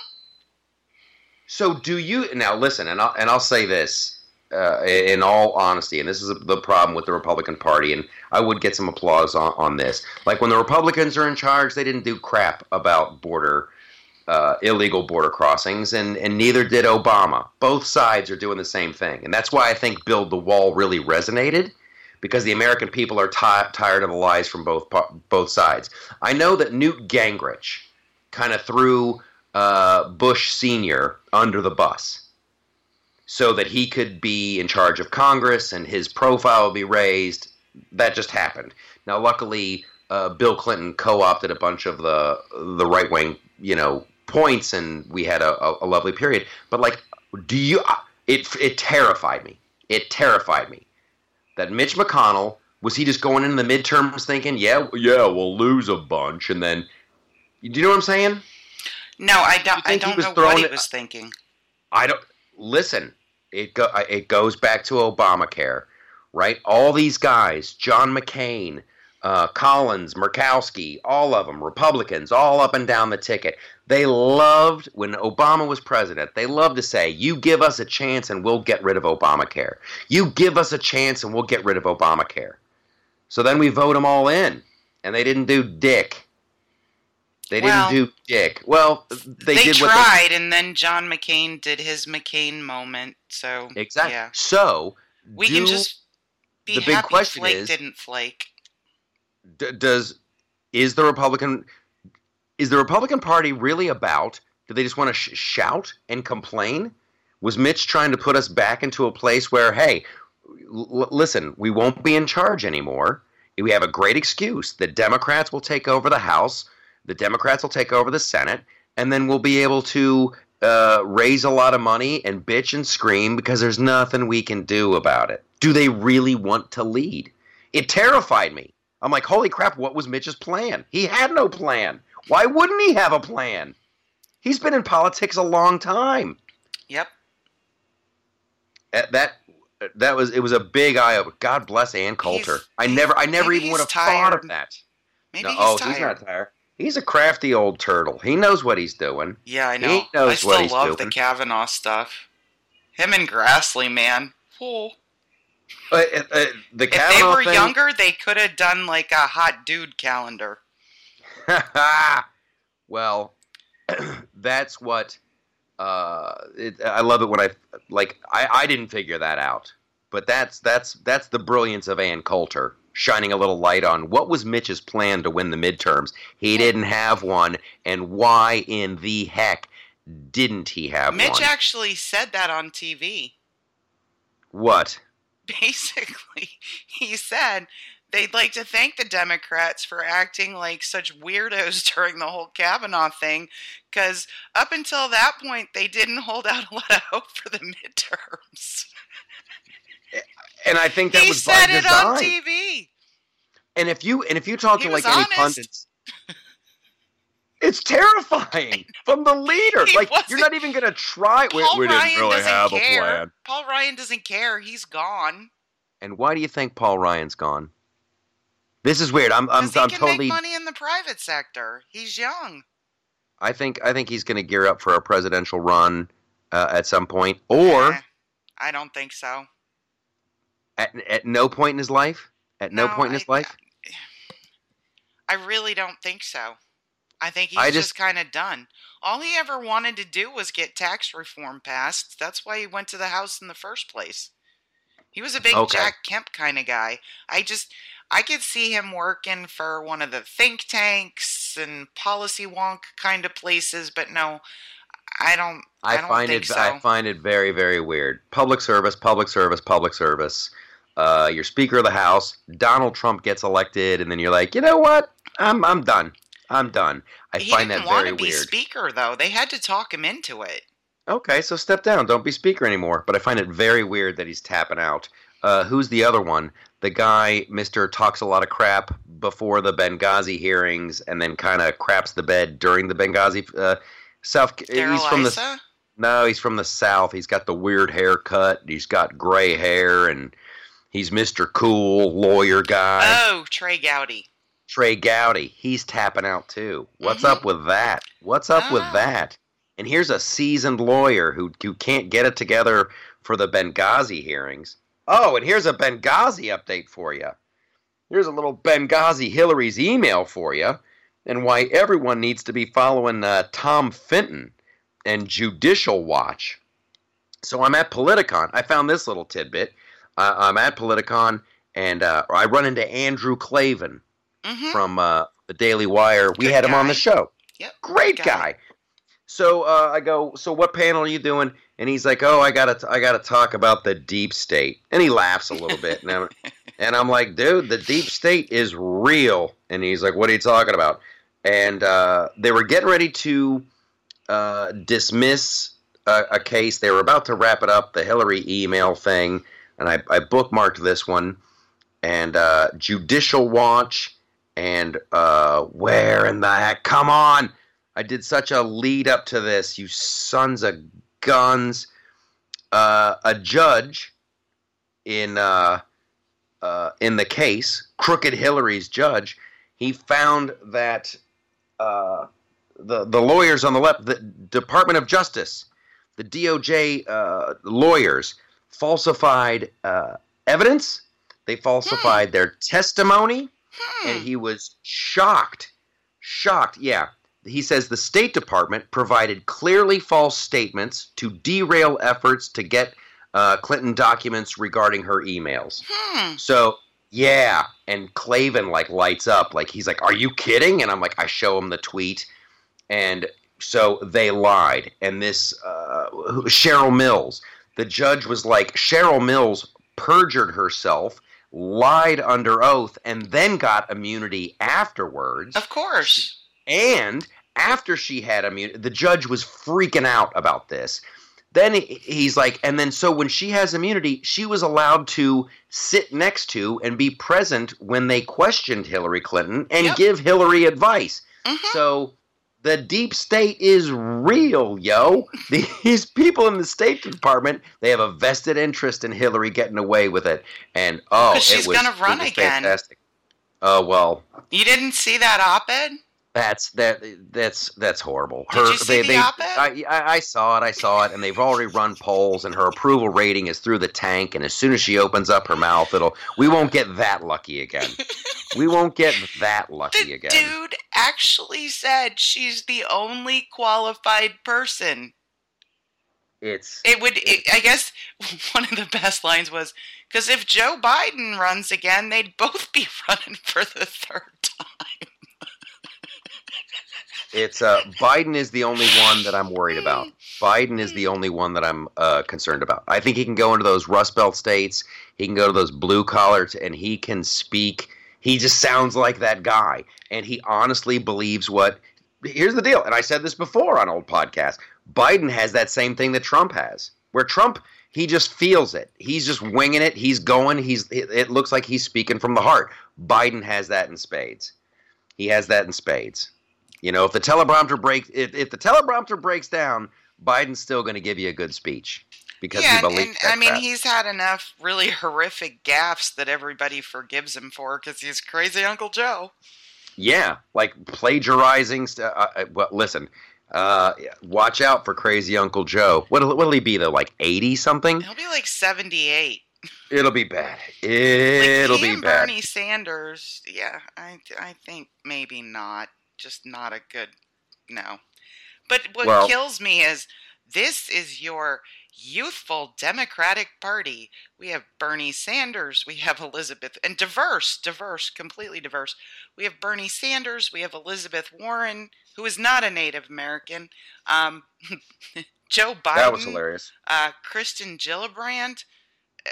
So do you now listen? And I'll and I'll say this uh, in all honesty, and this is the problem with the Republican Party, and I would get some applause on, on this. Like when the Republicans are in charge, they didn't do crap about border. Uh, illegal border crossings, and, and neither did Obama. Both sides are doing the same thing. And that's why I think Build the Wall really resonated, because the American people are t- tired of the lies from both both sides. I know that Newt Gingrich kind of threw uh, Bush Senior under the bus so that he could be in charge of Congress and his profile would be raised. That just happened. Now, luckily, uh, Bill Clinton co-opted a bunch of the the right-wing, you know, points, and we had a, a, a lovely period. But like, do you? It it terrified me. It terrified me that Mitch McConnell was he just going into the midterms thinking, yeah, yeah, we'll lose a bunch, and then, do you know what I'm saying? No, I don't. I don't know what he was thinking. I don't listen. It go. It goes back to Obamacare, right? All these guys, John McCain, uh, Collins, Murkowski, all of them, Republicans, all up and down the ticket. They loved, when Obama was president, they loved to say, you give us a chance and we'll get rid of Obamacare. You give us a chance and we'll get rid of Obamacare. So then we vote them all in. And they didn't do dick. They didn't well, do dick. Well, they, they did tried, what they and then John McCain did his McCain moment. So Exactly. Yeah. So we can just be the happy big question Flake is, didn't flake. D- does is the Republican is the Republican Party really about? Do they just want to sh- shout and complain? Was Mitch trying to put us back into a place where, hey, l- listen, we won't be in charge anymore. We have a great excuse. The Democrats will take over the House. The Democrats will take over the Senate, and then we'll be able to uh, raise a lot of money and bitch and scream because there's nothing we can do about it. Do they really want to lead? It terrified me. I'm like, holy crap, what was Mitch's plan? He had no plan. Why wouldn't he have a plan? He's been in politics a long time. Yep. uh, that that was it was a big eye opener. God bless Ann Coulter. He's- I never I never maybe even would have he's thought of tired. that. Maybe No, he's oh, tired. he's not tired. He's a crafty old turtle. He knows what he's doing. Yeah, I know. He knows I still what he's love the doing. Kavanaugh stuff. Him and Grassley, man. Fool. Uh, uh, uh, the If they Kavanaugh were thing, younger, they could have done like a hot dude calendar. well, that's what uh, it, I love it when I like. I, I didn't figure that out, but that's that's that's the brilliance of Ann Coulter shining a little light on what was Mitch's plan to win the midterms. He didn't have one, and why in the heck didn't he have Mitch one? actually said that on T V. What? Basically, he said they'd like to thank the Democrats for acting like such weirdos during the whole Kavanaugh thing, because up until that point, they didn't hold out a lot of hope for the midterms. And I think that He was said by it design. on T V. And if you and if you talk He to was like any honest. pundits, it's terrifying from the leader. He Like wasn't- you're not even gonna try. We, Paul we didn't Ryan really doesn't have care. a plan. Paul Ryan doesn't care. He's gone. And why do you think Paul Ryan's gone? This is weird. I'm I'm, Because he I'm can totally. make money in the private sector. He's young. I think I think he's going to gear up for a presidential run uh, at some point, or Eh, I don't think so. at at no point in his life. At no, No, point in his I- life. I really don't think so. I think he's I just, just- kind of done. All he ever wanted to do was get tax reform passed. That's why he went to the House in the first place. He was a big Okay. Jack Kemp kind of guy. I just, I could see him working for one of the think tanks and policy wonk kind of places, but no, I don't. I, I don't find think it. so. I find it very, very weird. Public service, public service, public service. Uh, you're Speaker of the House. Donald Trump gets elected, and then you're like, you know what? I'm I'm done. I'm done. I he find didn't that want very to be weird. speaker, though. They had to talk him into it. Okay, so step down. Don't be Speaker anymore. But I find it very weird that he's tapping out. Uh, who's the other one? The guy, Mister talks a lot of crap before the Benghazi hearings, and then kind of craps the bed during the Benghazi. Uh, South. Daryl He's from the. Issa? No, he's from the South. He's got the weird haircut. He's got gray hair, and he's Mister Cool lawyer guy. Oh, Trey Gowdy. Trey Gowdy. He's tapping out too. What's Mhm. up with that? What's up with Oh. that? And here's a seasoned lawyer who who can't get it together for the Benghazi hearings. Oh, and here's a Benghazi update for you. Here's a little Benghazi Hillary's email for you, and why everyone needs to be following uh, Tom Fenton and Judicial Watch. So I'm at Politicon. I found this little tidbit. Uh, I'm at Politicon, and uh, I run into Andrew Clavin Mm-hmm. from uh, the Daily Wire. We Good had him on the guy. show. Yep. Great good guy. So uh, I go, so what panel are you doing? And he's like, oh, I gotta, I gotta talk about the deep state. And he laughs a little bit, and I'm, and I'm like, dude, the deep state is real. And he's like, what are you talking about? And uh, they were getting ready to uh, dismiss a, a case. They were about to wrap it up, the Hillary email thing, and I, I bookmarked this one. And uh, Judicial Watch. And uh, where in the heck? Come on! I did such a lead up to this, you sons of guns. Uh, a judge in uh, uh, in the case, Crooked Hillary's judge, he found that uh, the the lawyers on the left, the Department of Justice, the D O J uh, lawyers, falsified uh, evidence. They falsified their testimony. Hmm. And he was shocked. Shocked, yeah. He says the State Department provided clearly false statements to derail efforts to get uh, Clinton documents regarding her emails. Hmm. So, yeah. And Clavin, like, lights up. Like, he's like, are you kidding? And I'm like, I show him the tweet. And so they lied. And this, uh, Cheryl Mills, the judge was like, Cheryl Mills perjured herself, lied under oath, and then got immunity afterwards. Of course. And after she had immunity, the judge was freaking out about this. Then he- he's like, and then so when she has immunity, she was allowed to sit next to and be present when they questioned Hillary Clinton and Yep. give Hillary advice. Mhm. So The deep state is real, yo. These people in the State Department, they have a vested interest in Hillary getting away with it. And, oh, Because she's it was, going to run it was again. fantastic. Oh, well. You didn't see that op-ed? That's that. That's that's horrible. Did you see they, the they, op-ed? I, I, I saw it. I saw it, and they've already run polls, and her approval rating is through the tank. And as soon as she opens up her mouth, it'll. We won't get that lucky again. We won't get that lucky The again. dude actually said she's the only qualified person. It's. It would. It, I guess one of the best lines was, because if Joe Biden runs again, they'd both be running for the third time. It's uh, Biden is the only one that I'm worried about. Biden is the only one that I'm uh, concerned about. I think he can go into those Rust Belt states. He can go to those blue collars, and he can speak. He just sounds like that guy, and he honestly believes what. Here's the deal, and I said this before on old podcasts. Biden has that same thing that Trump has, where Trump he just feels it. He's just winging it. He's going. He's. It looks like he's speaking from the heart. Biden has that in spades. He has that in spades. You know, if the teleprompter breaks, if, if the teleprompter breaks down, Biden's still going to give you a good speech because yeah, he believes and, that I mean, crap. he's had enough really horrific gaffes that everybody forgives him for because he's crazy Uncle Joe. Yeah, like plagiarizing. St- uh, uh, well, listen, uh, watch out for crazy Uncle Joe. What'll, what'll he be though? Like eighty something? He'll be like seventy-eight. It'll be bad. It'll like he be and bad. Bernie Sanders, yeah, I, I think maybe not. Just not a good, no. But what Well- kills me is this is your youthful Democratic Party. We have Bernie Sanders, we have Elizabeth, and diverse, diverse, completely diverse. We have Bernie Sanders, we have Elizabeth Warren, who is not a Native American, um, Joe Biden, That was hilarious. uh, Kristen Gillibrand. Uh,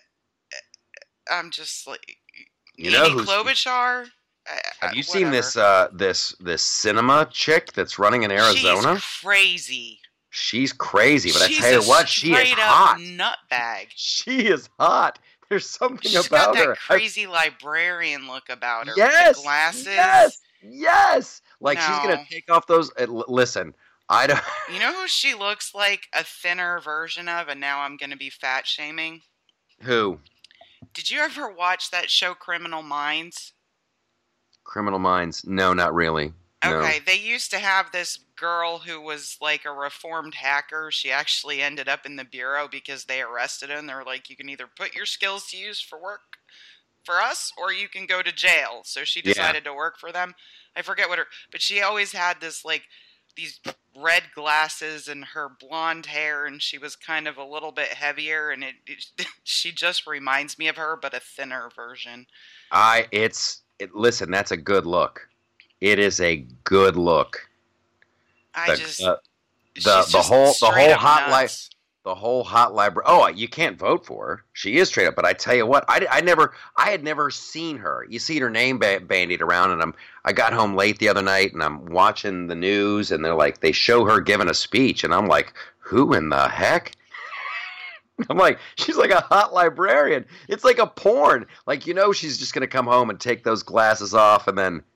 uh, I'm just like, You know Amy who's- Klobuchar. Uh, Have you seen whatever. this uh, this this cinema chick that's running in Arizona? She's crazy. She's crazy, but She's I tell a you what, she is straight up hot. nutbag. She is hot. There's something She's about got that her. I- crazy librarian look about her. yes, with the glasses. yes, yes. Like she's No. gonna take off those. Uh, l- listen, I don't. You know who she looks like a thinner version of, and now I'm going to be fat shaming? Who? Did you ever watch that show Criminal Minds? Criminal Minds? No, not really. No. Okay, they used to have this girl who was like a reformed hacker. She actually ended up in the bureau because they arrested her and they were like, you can either put your skills to use for work for us or you can go to jail. So she Yeah. decided to work for them. I forget what her, but she always had this like these red glasses and her blonde hair, and she was kind of a little bit heavier, and it, it she just reminds me of her, but a thinner version. I. It's. It, listen, that's a good look. It is a good look. I The- just uh, she's the the just whole the straight whole up hot life. nuts. The whole hot library. Oh, you can't vote for her. She is straight up. But I tell you what, I, I never, I had never seen her. You see her name ba- bandied around, and I'm, I got home late the other night, and I'm watching the news, and they're like, they show her giving a speech, and I'm like, who in the heck? I'm like, she's like a hot librarian. It's like a porn. Like, you know, she's just gonna come home and take those glasses off, and then,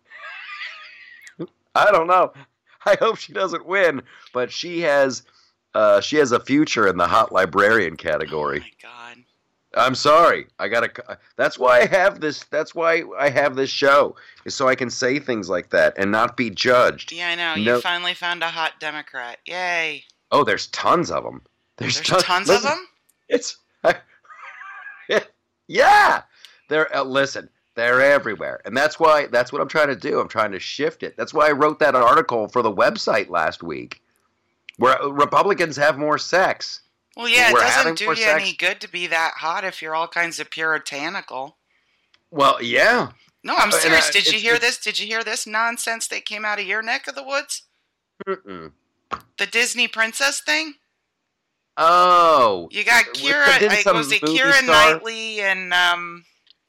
I don't know. I hope she doesn't win, but she has. Uh, she has a future in the hot librarian category. Oh my god. I'm sorry. I gotta. That's why I have this. That's why I have this show, is so I can say things like that and not be judged. Yeah, I know. No- You finally found a hot Democrat. Yay. Oh, there's tons of them. There's, There's ton- tons listen, of them? It's. Yeah. They're uh, listen. They're everywhere, and that's why. That's what I'm trying to do. I'm trying to shift it. That's why I wrote that article for the website last week, where Republicans have more sex. Well, yeah, it We're having doesn't do more you sex. any good to be that hot if you're all kinds of puritanical. Well, yeah. No, I'm Uh, and, serious. uh, Did you it's- hear it's- this? Did you hear this nonsense that came out of your neck of the woods? Mm-mm. The Disney princess thing? Oh, You got Was- Kira, didn't like, some was it movie Kira star- Knightley and um,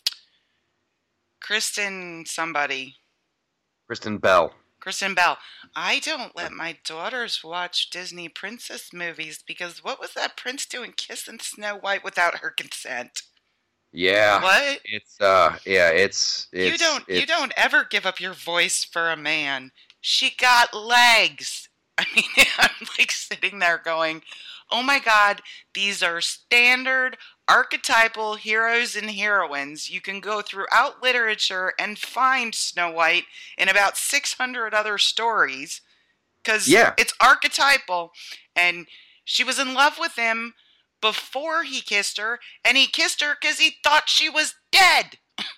Kristen somebody? Kristen Bell. Kristen Bell. I don't let my daughters watch Disney princess movies because what was that prince doing kissing Snow White without her consent? Yeah. What? It's uh yeah, it's it's you don't it's, you don't ever give up your voice for a man. She got legs. I mean, I'm like sitting there going, oh my God, these are standard archetypal heroes and heroines. You can go throughout literature and find Snow White in about six hundred other stories because Yeah. it's archetypal. And she was in love with him before he kissed her, and he kissed her because he thought she was dead.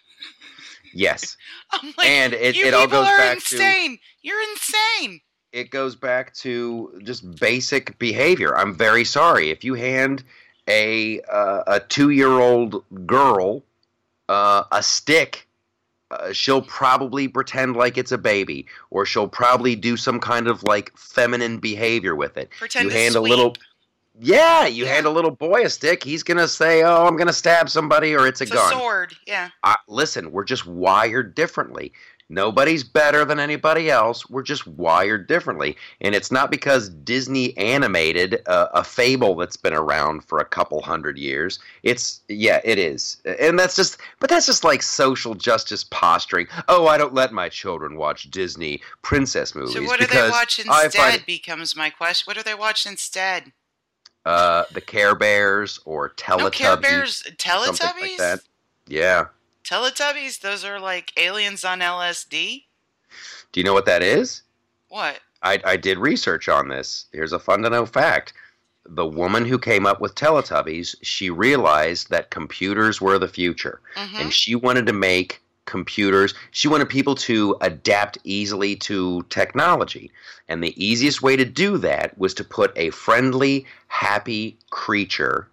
Yes. I'm like, And it, you it all people goes are back insane. You're insane. to it goes back to just basic behavior. I'm very sorry if you hand a uh, a two year old girl uh, a stick. Uh, she'll probably pretend like it's a baby, or she'll probably do some kind of like feminine behavior with it. Pretend you to hand sweep. a little, yeah, you Yeah. hand a little boy a stick. He's gonna say, "Oh, I'm gonna stab somebody," or "It's a It's gun." a sword, yeah. Uh, listen, we're just wired differently. Nobody's better than anybody else. We're just wired differently. And it's not because Disney animated uh, a fable that's been around for a couple hundred years. It's, yeah, it is. And that's just, but that's just like social justice posturing. Oh, I don't let my children watch Disney princess movies. So what do they because watch I instead find it- becomes my question. What do they watch instead? uh, the Care Bears or Teletubbies. No Care Bears, Teletubbies? Something like that. Yeah. Teletubbies? Those are like aliens on L S D? Do you know what that is? What? I, I did research on this. Here's a fun to know fact. The woman who came up with Teletubbies, she realized that computers were the future. Mm-hmm. And she wanted to make computers, she wanted people to adapt easily to technology. And the easiest way to do that was to put a friendly, happy creature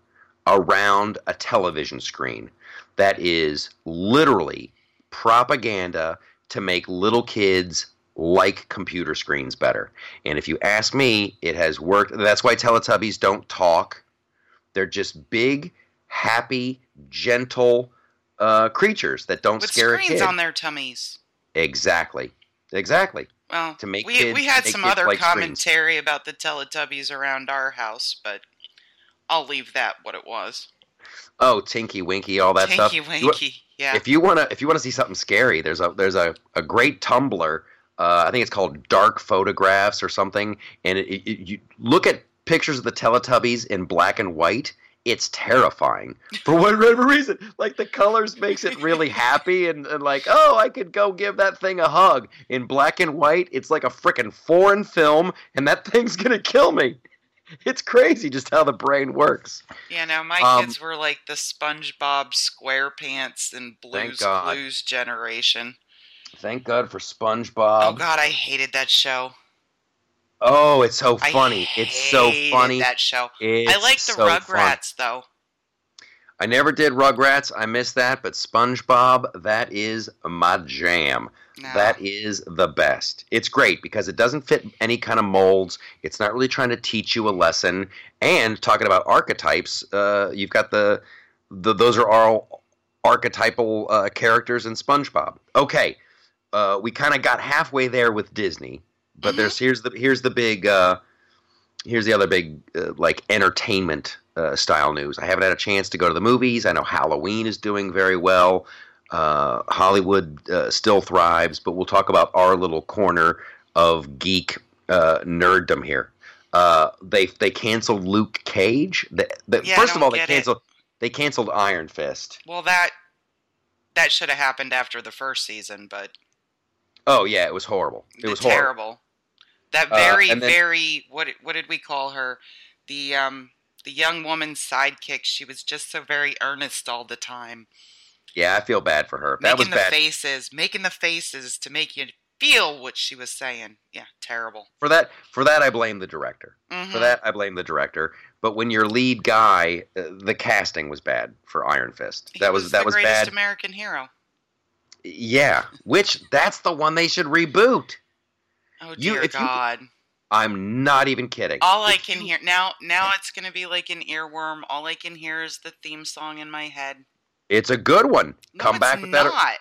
around a television screen. That is literally propaganda to make little kids like computer screens better. And if you ask me, it has worked. That's why Teletubbies don't talk. They're just big, happy, gentle uh, creatures that don't With scare a screens kid. on their tummies. Exactly. Exactly. Well, To make we, kids- we had make some kids other like screens. commentary about the Teletubbies around our house, but I'll leave that what it was. Oh, Tinky Winky, all that stuff. Tinky You wa- Winky, yeah. If you wanna, if you wanna see something scary, there's a there's a, a great Tumblr. Uh, I think it's called Dark Photographs or something. And it, it, you look at pictures of the Teletubbies in black and white. It's terrifying for whatever reason. Like the colors makes it really happy and, and like, oh, I could go give that thing a hug. In black and white, it's like a freaking foreign film, and that thing's gonna kill me. It's crazy just how the brain works. Yeah, no, my Um, kids were like the SpongeBob SquarePants and Blue's God. Clues generation. Thank God for SpongeBob. oh God, I hated that show. Oh, it's so I funny. It's so hated funny. that show. It's I like the so fun. Rugrats though. I never did Rugrats. I missed that, but SpongeBob, that is my jam. No. That is the best. It's great because it doesn't fit any kind of molds. It's not really trying to teach you a lesson. And talking about archetypes, uh, you've got the, the those are all archetypal uh, characters in SpongeBob. Okay, uh, we kind of got halfway there with Disney, but Mhm. there's here's the here's the big uh, here's the other big uh, like entertainment uh, style news. I haven't had a chance to go to the movies. I know Halloween is doing very well. Uh, Hollywood uh, still thrives, but we'll talk about our little corner of geek uh, nerddom here. Uh, they they canceled Luke Cage. The, the, Yeah, I first of don't all, they get it. canceled they canceled Iron Fist. Well, that that should have happened after the first season, but Oh yeah, it was horrible. It was horrible. terrible. That Uh, very, and then- very what what did we call her? The um the young woman's sidekick. She was just so very earnest all the time, Yeah, I feel bad for her. That was making the bad. faces, making the faces to make you feel what she was saying. Yeah, terrible. For that, for that, I blame the director. Mhm. For that, I blame the director. But when your lead guy, uh, the casting was bad for Iron Fist. He That was, that the was greatest bad. American hero. Yeah, which that's the one they should reboot. Oh You- dear if you- God! I'm not even kidding. All I If can you- hear now, now it's gonna be like an earworm. All I can hear is the theme song in my head. It's a good one. No, Come it's back with not. that.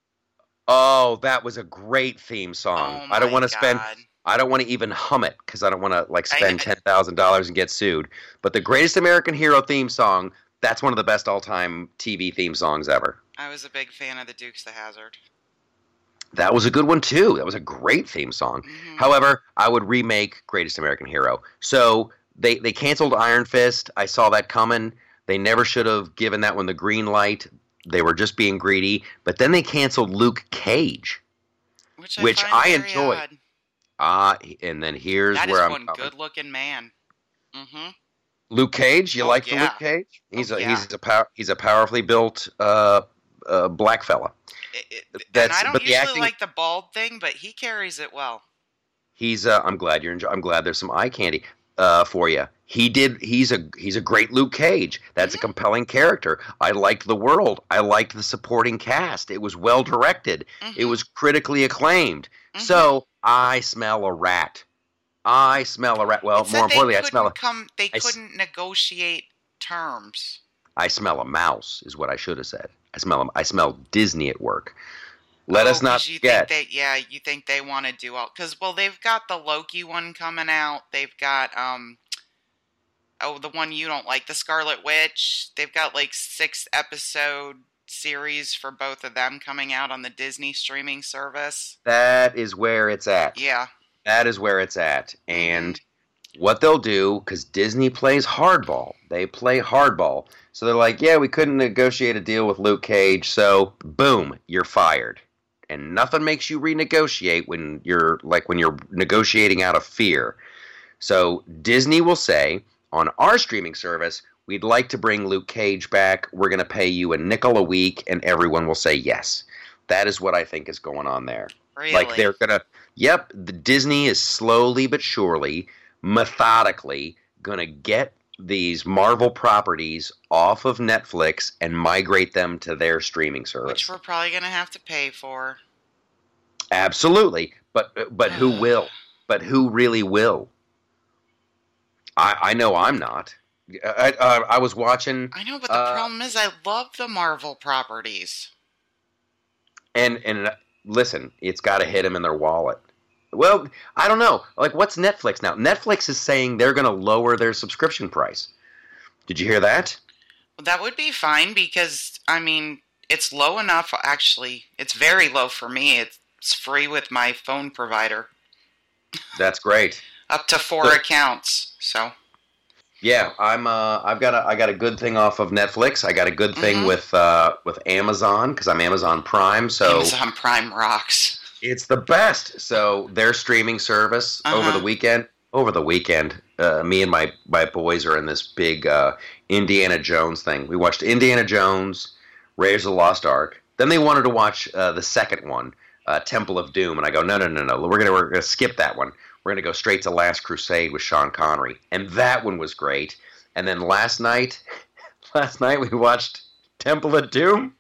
Oh, that was a great theme song. Oh I don't my want to spend. God. I don't want to even hum it because I don't want to like I- spend I- ten thousand dollars and get sued. But the Greatest American Hero theme song, that's one of the best all-time T V theme songs ever. I was a big fan of the Dukes of Hazzard. That was a good one too. That was a great theme song. Mm-hmm. However, I would remake Greatest American Hero. So they they canceled Iron Fist. I saw that coming. They never should have given that one the green light. They were just being greedy. But then they canceled Luke Cage, which I, which find I very enjoyed. odd. Ah, uh, and then here's That where is I'm one coming. good-looking man. Mm-hmm. Luke Cage, you Oh, like yeah. the Luke Cage? He's Oh, a yeah. he's a power he's a powerfully built uh, uh, black fella. It, it, and That's I don't but the usually acting. like the bald thing, but he carries it well. He's. Uh, I'm glad you're. Enjoy- I'm glad there's some eye candy uh, for you. He did. He's a. He's a great Luke Cage. That's Mhm. a compelling character. I liked the world. I liked the supporting cast. It was well directed. Mm-hmm. It was critically acclaimed. Mhm. So I smell a rat. I smell a rat. Well, It said more they importantly, I couldn't smell. A, come. They I s- couldn't negotiate terms. I smell a mouse. Is what I should have said. I smell. A, I smell Disney at work. Let Oh, us not 'cause you forget. think they, yeah, you think they want to do all? Because well, they've got the Loki one coming out. They've got um, oh, the one you don't like, the Scarlet Witch. They've got like six episode series for both of them coming out on the Disney streaming service. That is where it's at. Yeah. That is where it's at. And what they'll do, because Disney plays hardball, they play hardball. So they're like, yeah, we couldn't negotiate a deal with Luke Cage, so boom, you're fired. And nothing makes you renegotiate when you're like when you're negotiating out of fear. So Disney will say, on our streaming service, we'd like to bring Luke Cage back. We're going to pay you a nickel a week, and everyone will say yes. That is what I think is going on there. Really? Like they're gonna, yep. The Disney is slowly but surely, methodically, gonna get these Marvel properties off of Netflix and migrate them to their streaming service. Which we're probably going to have to pay for. Absolutely, but but who will? But who really will? I I know I'm not. I I, I was watching, I know, but the Uh, problem is I love the Marvel properties. and and listen, it's got to hit them in their wallet. Well, I don't know. Like, what's Netflix now? Netflix is saying they're going to lower their subscription price. Did you hear that? Well, that would be fine because, I mean, it's low enough, actually. It's very low for me. It's free with my phone provider. That's great. Up to four Good. accounts, so. Yeah, I'm. Uh, I've got a. I got a good thing off of Netflix. I got a good thing Mhm. with uh, with Amazon because I'm Amazon Prime. So Amazon Prime rocks. it's the best. So their streaming service over Uh-huh. the weekend. Over the weekend, uh, me and my my boys are in this big uh, Indiana Jones thing. We watched Indiana Jones, Raiders of the Lost Ark. Then they wanted to watch uh, the second one, uh, Temple of Doom, and I go, no, no, no, no. We're gonna we're gonna skip that one. We're going to go straight to Last Crusade with Sean Connery. And that one was great. And then last night, last night we watched Temple of Doom.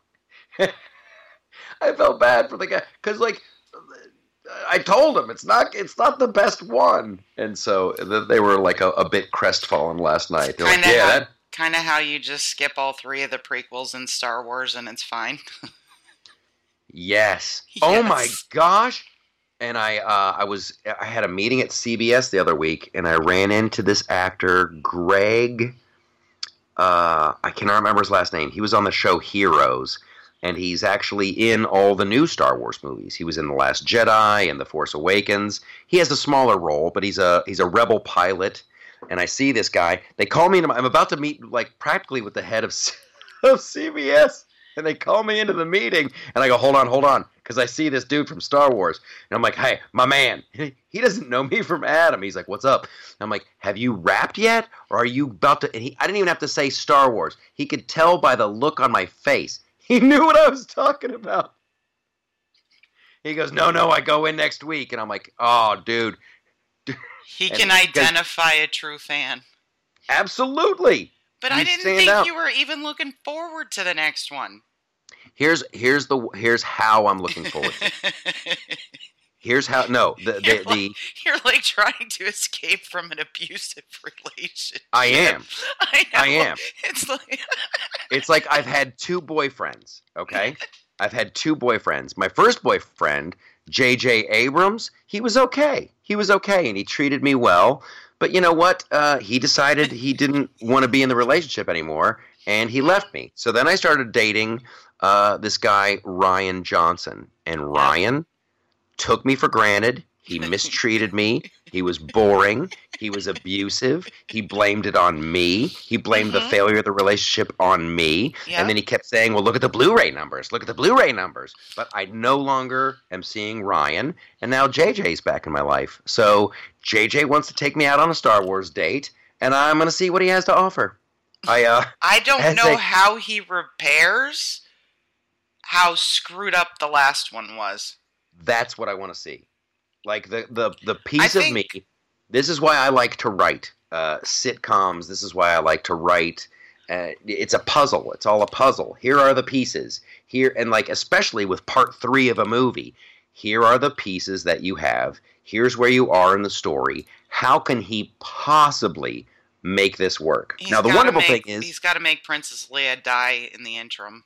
I felt bad for the guy. Because, like, I told him it's not it's not the best one. And so they were, like, a, a bit crestfallen last night. They're like, Kind of yeah, how, that... kinda how you just skip all three of the prequels in Star Wars and it's fine. Yes. Oh, my Yes. gosh. And I, uh, I was, I had a meeting at C B S the other week, and I ran into this actor, Greg. Uh, I cannot remember his last name. He was on the show Heroes, and he's actually in all the new Star Wars movies. He was in The Last Jedi and The Force Awakens. He has a smaller role, but he's a he's a rebel pilot. And I see this guy. They call me. Into, I'm about to meet, like, practically with the head of of C B S. And they call me into the meeting, and I go, hold on, hold on, because I see this dude from Star Wars. And I'm like, hey, my man, he doesn't know me from Adam. He's like, what's up? And I'm like, have you rapped yet? Or are you about to? And he, I didn't even have to say Star Wars. He could tell by the look on my face. He knew what I was talking about. He goes, no, no, I go in next week. And I'm like, oh, dude. He And can because- identify a true fan. Absolutely. But I You didn't stand think out. you were even looking forward to the next one. Here's here's the here's how I'm looking forward to it. Here's how no the the, You're, the like, you're like trying to escape from an abusive relationship. I am. I know. I am. It's like It's like I've had two boyfriends, okay? I've had two boyfriends. My first boyfriend, J J Abrams, he was okay. He was okay, and he treated me well. But you know what? Uh, he decided he didn't want to be in the relationship anymore, and he left me. So then I started dating uh, this guy Ryan Johnson, and Ryan took me for granted. He mistreated me. He was boring. He was abusive. He blamed it on me. He blamed mm-hmm. the failure of the relationship on me. Yep. And then he kept saying, well, look at the Blu-ray numbers. Look at the Blu-ray numbers. But I no longer am seeing Ryan. And now J J's back in my life. So J J wants to take me out on a Star Wars date. And I'm going to see what he has to offer. I, uh, I don't know a- how he repairs how screwed up the last one was. That's what I want to see. Like, the, the, the piece I of think... me, this is why I like to write uh, sitcoms. This is why I like to write. Uh, it's a puzzle. It's all a puzzle. Here are the pieces. Here, and like, especially with part three of a movie, here are the pieces that you have. Here's where you are in the story. How can he possibly make this work? He's now, the wonderful make, thing is... He's got to make Princess Leia die in the interim.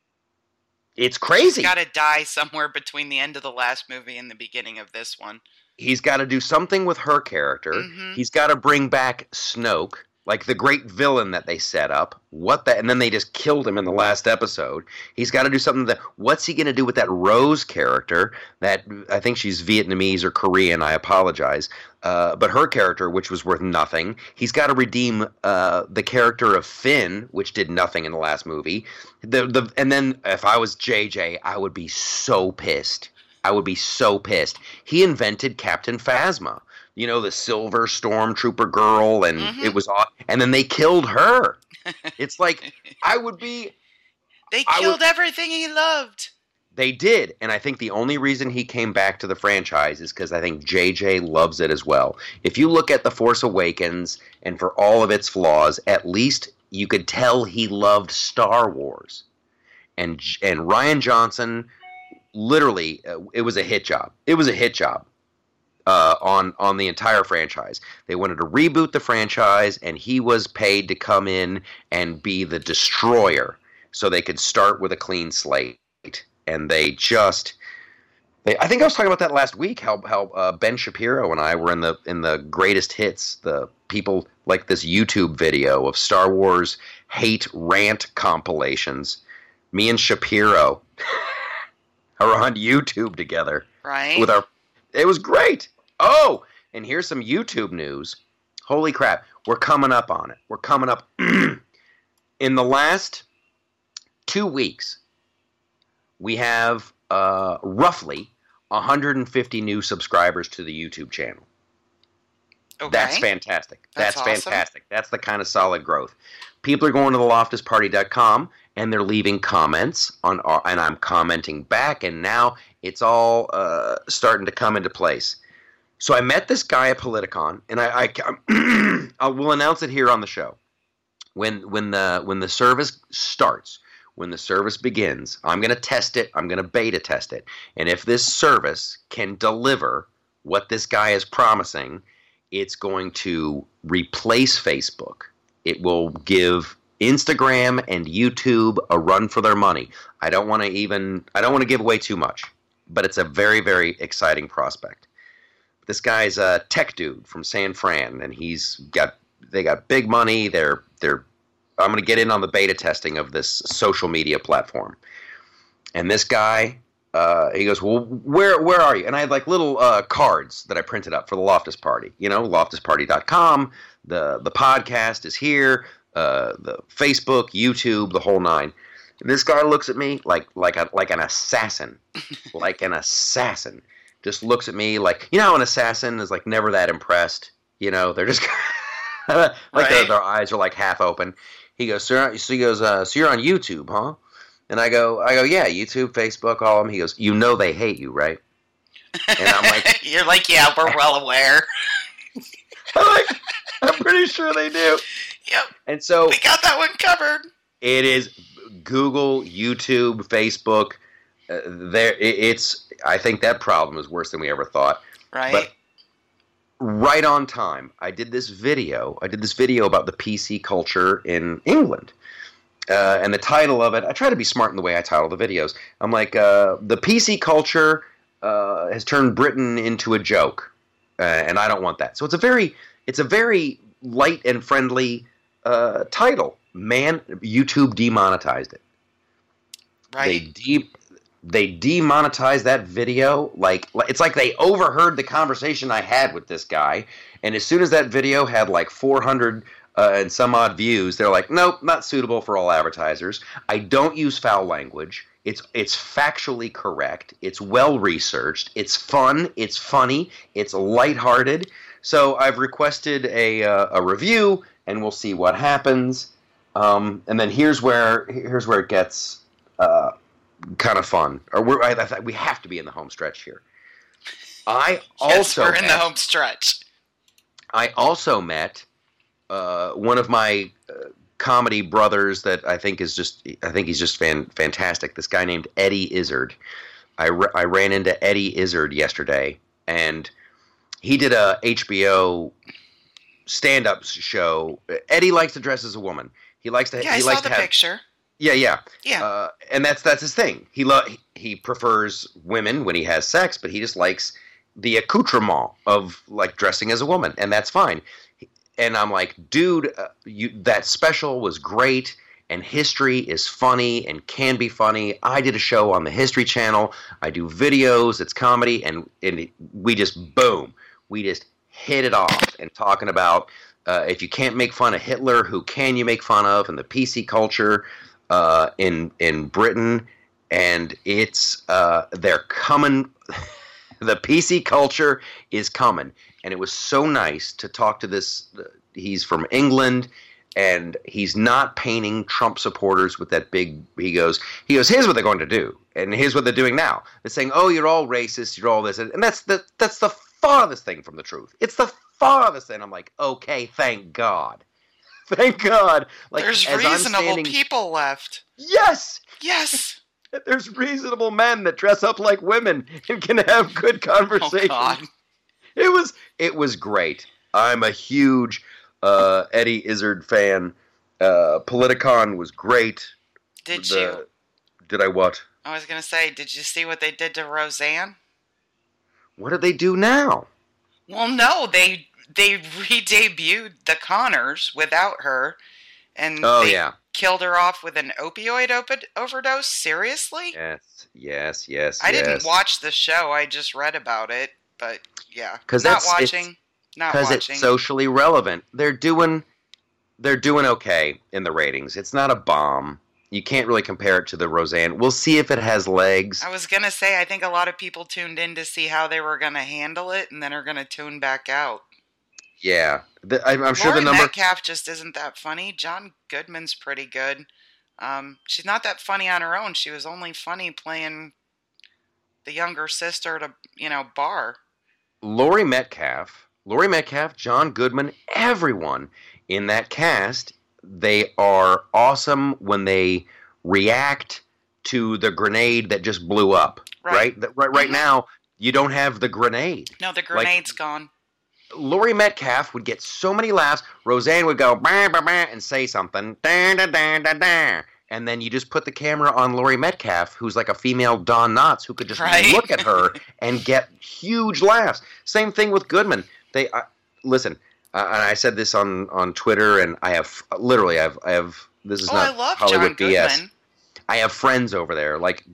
It's crazy. He's got to die somewhere between the end of the last movie and the beginning of this one. He's got to do something with her character. Mm-hmm. He's got to bring back Snoke, like the great villain that they set up. What the, and then they just killed him in the last episode. He's got to do something that. What's he going to do with that Rose character? That I think she's Vietnamese or Korean. I apologize, uh, but her character, which was worth nothing. He's got to redeem uh, the character of Finn, which did nothing in the last movie. The the and then if I was J J, I would be so pissed. I would be so pissed. He invented Captain Phasma. You know, the silver stormtrooper girl, and mm-hmm. it was aw- and then they killed her. It's like, I would be... They killed would, everything he loved. They did, and I think the only reason he came back to the franchise is because I think J J loves it as well. If you look at The Force Awakens, and for all of its flaws, at least you could tell he loved Star Wars. And and Rian Johnson, literally, uh, it was a hit job. It was a hit job. Uh, on on the entire franchise. They wanted to reboot the franchise, and he was paid to come in and be the destroyer so they could start with a clean slate. And they just... They, I think I was talking about that last week, how how uh, Ben Shapiro and I were in the in the greatest hits, the people like this YouTube video of Star Wars hate rant compilations. Me and Shapiro are on YouTube together. Right. With our... It was great. Oh, and here's some YouTube news. Holy crap. We're coming up on it. We're coming up. In the last two weeks, we have uh, roughly one hundred fifty new subscribers to the YouTube channel. Okay. That's fantastic. That's, That's awesome. fantastic. That's the kind of solid growth. People are going to the loftus party dot com and they're leaving comments on, our, and I'm commenting back, and now it's all uh, starting to come into place. So I met this guy at Politicon, and I, I, I will announce it here on the show. When when the when the service starts, when the service begins, I'm going to test it. I'm going to beta test it, and if this service can deliver what this guy is promising, it's going to replace Facebook. It will give Instagram and YouTube a run for their money. I don't want to even I don't want to give away too much, but it's a very, very exciting prospect. This guy's a tech dude from San Fran, and he's got they got big money. They're they're I'm going to get in on the beta testing of this social media platform. And this guy, uh, he goes, well, where where are you? And I had like little uh, cards that I printed up for the Loftus Party. You know, loftus party dot com. The the podcast is here. Uh, the Facebook, YouTube, the whole nine. And this guy looks at me like like a like an assassin, like an assassin. Just looks at me like, you know how an assassin is like never that impressed. You know, they're just like right. their, their eyes are like half open. He goes, sir, so he goes, uh, so you're on YouTube, huh? And I go, I go, yeah, YouTube, Facebook, all of them. He goes, you know they hate you, right? And I'm like, you're like, yeah, we're well aware. I'm like, I'm pretty sure they do. Yep. And so we got that one covered. It is Google, YouTube, Facebook. Uh, there, it, it's. I think that problem is worse than we ever thought. Right. But right on time. I did this video. I did this video about the P C culture in England. Uh, and the title of it, I try to be smart in the way I title the videos. I'm like, uh, the P C culture uh, has turned Britain into a joke. Uh, and I don't want that. So it's a very, it's a very light and friendly uh, title. Man, YouTube demonetized it. Right. They de they demonetized that video. Like it's like they overheard the conversation I had with this guy, and as soon as that video had like four hundred uh, and some odd views, they're like, nope, not suitable for all advertisers. I don't use foul language. It's it's factually correct. It's well researched. It's fun. It's funny. It's lighthearted. So I've requested a uh, a review, and we'll see what happens. Um, and then here's where here's where it gets uh, kind of fun. Or we're, I, I, we have to be in the home stretch here. I yes, also we're in met, the home stretch. I also met uh, one of my uh, comedy brothers that I think is just I think he's just fan, fantastic. This guy named Eddie Izzard. I, I ran into Eddie Izzard yesterday, and he did a H B O stand-up show. Eddie likes to dress as a woman. He likes to. Yeah, he I likes saw the to have, picture. Yeah, yeah, Yeah. Uh, and that's that's his thing. He lo- he prefers women when he has sex, but he just likes the accoutrement of like dressing as a woman, and that's fine. And I'm like, dude, uh, you, that special was great, and history is funny and can be funny. I did a show on the History Channel. I do videos. It's comedy, and and it, we just boom, we just hit it off and talking about. Uh, if you can't make fun of Hitler, who can you make fun of? And the P C culture uh, in in Britain, and it's uh, they're coming. The P C culture is coming, and it was so nice to talk to this. Uh, he's from England, and he's not painting Trump supporters with that big. He goes, he goes. Here's what they're going to do, and here's what they're doing now. They're saying, "Oh, you're all racist. You're all this," and that's the that's the farthest thing from the truth. It's the farthest thing. I'm like, okay, thank God, thank God. Like, there's as I'm reasonable standing, people left. Yes, Yes. there's reasonable men that dress up like women and can have good conversation. Oh God. It was it was great. I'm a huge uh, Eddie Izzard fan. Uh, Politicon was great. Did The- you? Did I what? I was gonna say, did you see what they did to Roseanne? What did they do now? Well, no, they they re-debuted the Connors without her, and Oh they yeah. killed her off with an opioid op- overdose. Seriously? Yes, yes, yes. I yes. didn't watch the show. I just read about it. But yeah, 'Cause not that's- it's- watching. Not because watching. it's socially relevant. They're doing, they're doing okay in the ratings. It's not a bomb. You can't really compare it to the Roseanne. We'll see if it has legs. I was gonna say, I think a lot of people tuned in to see how they were gonna handle it, and then are gonna tune back out. Yeah, the, I'm, I'm sure Laurie the number. Metcalf just isn't that funny. John Goodman's pretty good. Um, she's not that funny on her own. She was only funny playing the younger sister at a you know bar. Laurie Metcalf, Laurie Metcalf, John Goodman, everyone in that cast, they are awesome when they react to the grenade that just blew up. Right. Right, That- right, right Mhm. now you don't have the grenade. No, the grenade's gone. Laurie Metcalf would get so many laughs. Roseanne would go bah, bah, bah, and say something, da, da, da, da, da. And then you just put the camera on Laurie Metcalf, who's like a female Don Knotts, who could just Right. look at her and get huge laughs. Same thing with Goodman. They uh, listen, uh, and I said this on, on Twitter, and I have literally, I have, I have. This is Oh, I not love Hollywood John B S. Goodman. I have friends over there, like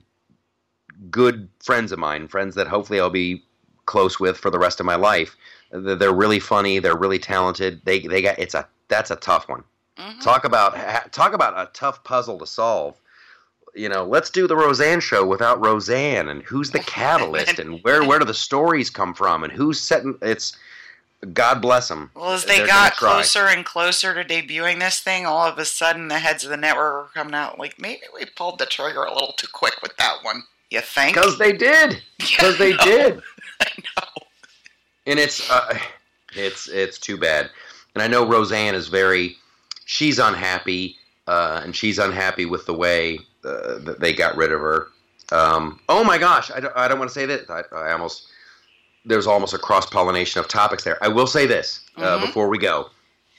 good friends of mine, friends that hopefully I'll be close with for the rest of my life. They're they're really funny. They're really talented. They they got it's a that's a tough one. Mhm. Talk about ha- talk about a tough puzzle to solve. You know, let's do the Roseanne show without Roseanne, and who's the catalyst, and where where do the stories come from, and who's setting it's. God bless them. Well, as they got closer and closer to debuting this thing, all of a sudden the heads of the network were coming out like, maybe we pulled the trigger a little too quick with that one. You think? Because they did. Because Yeah, they I know. did. I know. And it's uh, it's it's too bad. And I know Roseanne is very, she's unhappy, uh, and she's unhappy with the way uh, that they got rid of her. Um, oh my gosh, I don't, I don't want to say that. I, I almost, there's almost a cross-pollination of topics there. I will say this uh, Mhm. before we go.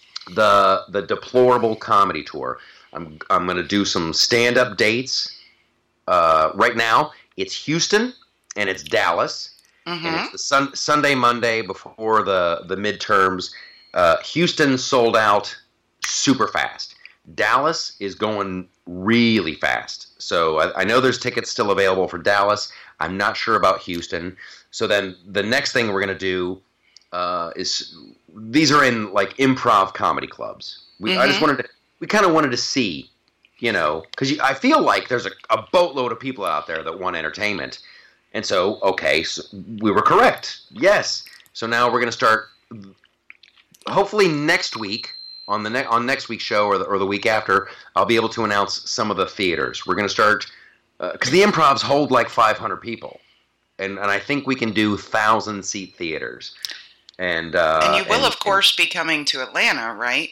The the Deplorable Comedy Tour. I'm I'm going to do some stand-up dates. Uh, right now, it's Houston and it's Dallas. Mm-hmm. And it's the sun, Sunday, Monday before the, the midterms. Uh, Houston sold out super fast. Dallas is going really fast. So I, I know there's tickets still available for Dallas. I'm not sure about Houston. So then the next thing we're going to do uh, is these are in like improv comedy clubs. We mm-hmm. I just wanted to we kind of wanted to see, you know, because I feel like there's a, a boatload of people out there that want entertainment. And so, okay, so we were correct. Yes. So now we're going to start, hopefully next week, on the ne- on next week's show or the, or the week after, I'll be able to announce some of the theaters. We're going to start, because uh, the improvs hold like five hundred people. And and I think we can do one thousand seat theaters. And, uh, and you will, and, of course, and, be coming to Atlanta, right?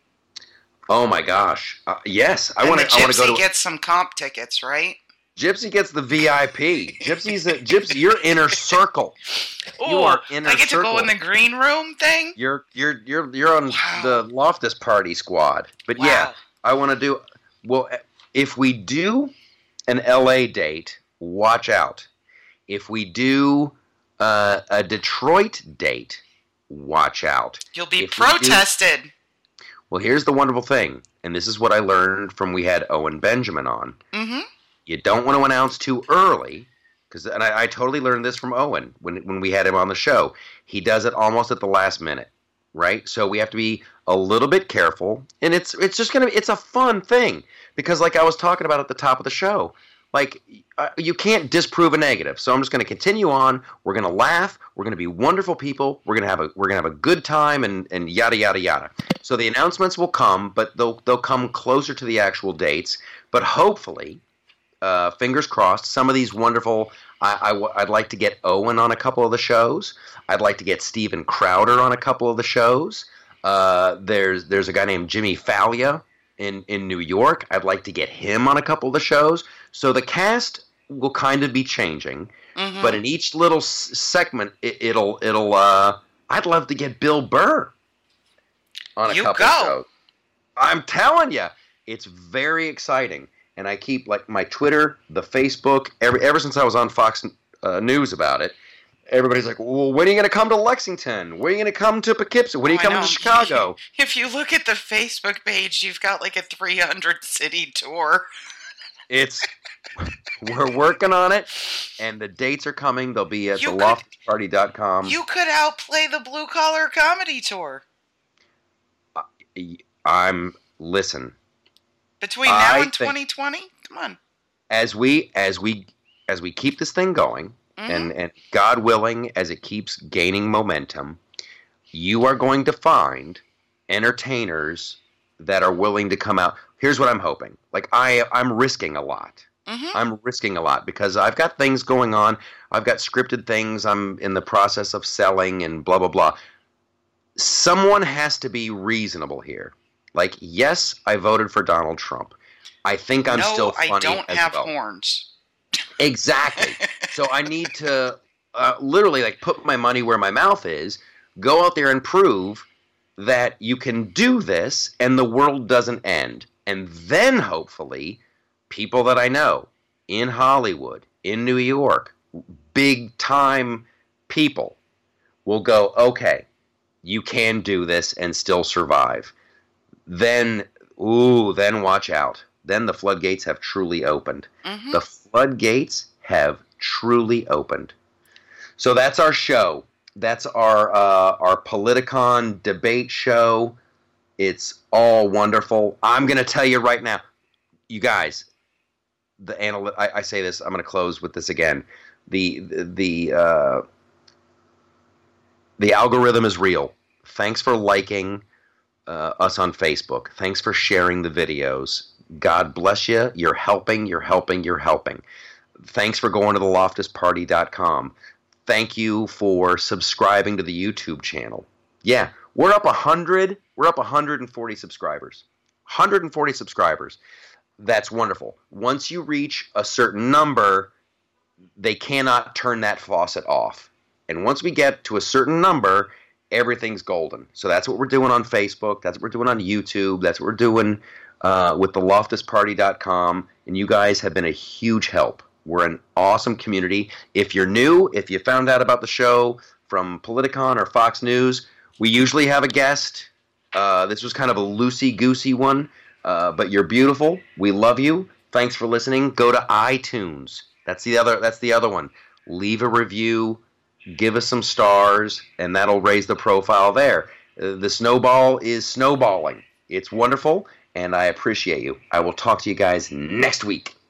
Oh, my gosh. Uh, yes. I want to I want to go to... get some comp tickets, right? Gypsy gets the V I P. Gypsy's a, Gypsy, you're inner circle. Ooh, you are inner I get circle. to go in the green room thing? You're you're you're you're on wow. the Loftus Party squad. But wow. yeah, I want to do well if we do an L A date, watch out. If we do uh, a Detroit date, watch out. You'll be if protested. We do, well, here's the wonderful thing, and this is what I learned from we had Owen Benjamin on. Mm-hmm. You don't want to announce too early, because, and I, I totally learned this from Owen when when we had him on the show. He does it almost at the last minute, right? So we have to be a little bit careful, and it's it's just gonna be it's a fun thing because, like I was talking about at the top of the show, like uh, you can't disprove a negative. So I'm just gonna continue on. We're gonna laugh. We're gonna be wonderful people. We're gonna have a we're gonna have a good time, and and yada yada yada. So the announcements will come, but they'll they'll come closer to the actual dates. But hopefully. Uh, fingers crossed, some of these wonderful, I, I, I'd like to get Owen on a couple of the shows. I'd like to get Steven Crowder on a couple of the shows. Uh, there's there's a guy named Jimmy Fallia in, in New York. I'd like to get him on a couple of the shows. So the cast will kind of be changing, mm-hmm. but in each little s- segment, it, it'll, it'll uh, I'd love to get Bill Burr on a you couple go. of shows. I'm telling you, it's very exciting. And I keep, like, my Twitter, the Facebook, every, ever since I was on Fox uh, News about it, everybody's like, well, when are you going to come to Lexington? When are you going to come to Poughkeepsie? When are you oh, coming to Chicago? If you look at the Facebook page, you've got, like, a three hundred city tour. It's, we're working on it, and the dates are coming. They'll be at the loftus party dot com. You could outplay the Blue Collar Comedy Tour. I'm, listen. Between now I and twenty twenty, come on. As we as we as we keep this thing going, mm-hmm. and and God willing, as it keeps gaining momentum, you are going to find entertainers that are willing to come out. Here's what I'm hoping. Like I I'm risking a lot. Mm-hmm. I'm risking a lot because I've got things going on. I've got scripted things I'm in the process of selling and blah blah blah. Someone has to be reasonable here. Like, yes, I voted for Donald Trump. I think I'm no, still funny I don't as have well. horns. Exactly. So I need to uh, literally, like, put my money where my mouth is, go out there and prove that you can do this and the world doesn't end. And then, hopefully, people that I know in Hollywood, in New York, big-time people will go, okay, you can do this and still survive. Then, ooh, then watch out. Then the floodgates have truly opened. Mm-hmm. The floodgates have truly opened. So that's our show. That's our uh, our Politicon debate show. It's all wonderful. I'm going to tell you right now, you guys, the anal- I, I say this, I'm going to close with this again. The, the, the, uh, the algorithm is real. Thanks for liking Uh, us on Facebook. Thanks for sharing the videos. God bless you. You're helping, you're helping, you're helping. Thanks for going to the loftus party dot com. Thank you for subscribing to the YouTube channel. Yeah, we're up one hundred. We're up one hundred forty subscribers. one hundred forty subscribers. That's wonderful. Once you reach a certain number, they cannot turn that faucet off. And once we get to a certain number, everything's golden. So that's what we're doing on Facebook. That's what we're doing on YouTube. That's what we're doing uh, with the loftus party dot com. And you guys have been a huge help. We're an awesome community. If you're new, if you found out about the show from Politicon or Fox News, we usually have a guest. Uh, this was kind of a loosey-goosey one, uh, but you're beautiful. We love you. thanks for listening. Go to iTunes. That's the other. That's the other one. Leave a review. Give us some stars, and that'll raise the profile there. Uh, the snowball is snowballing. It's wonderful, and I appreciate you. I will talk to you guys next week.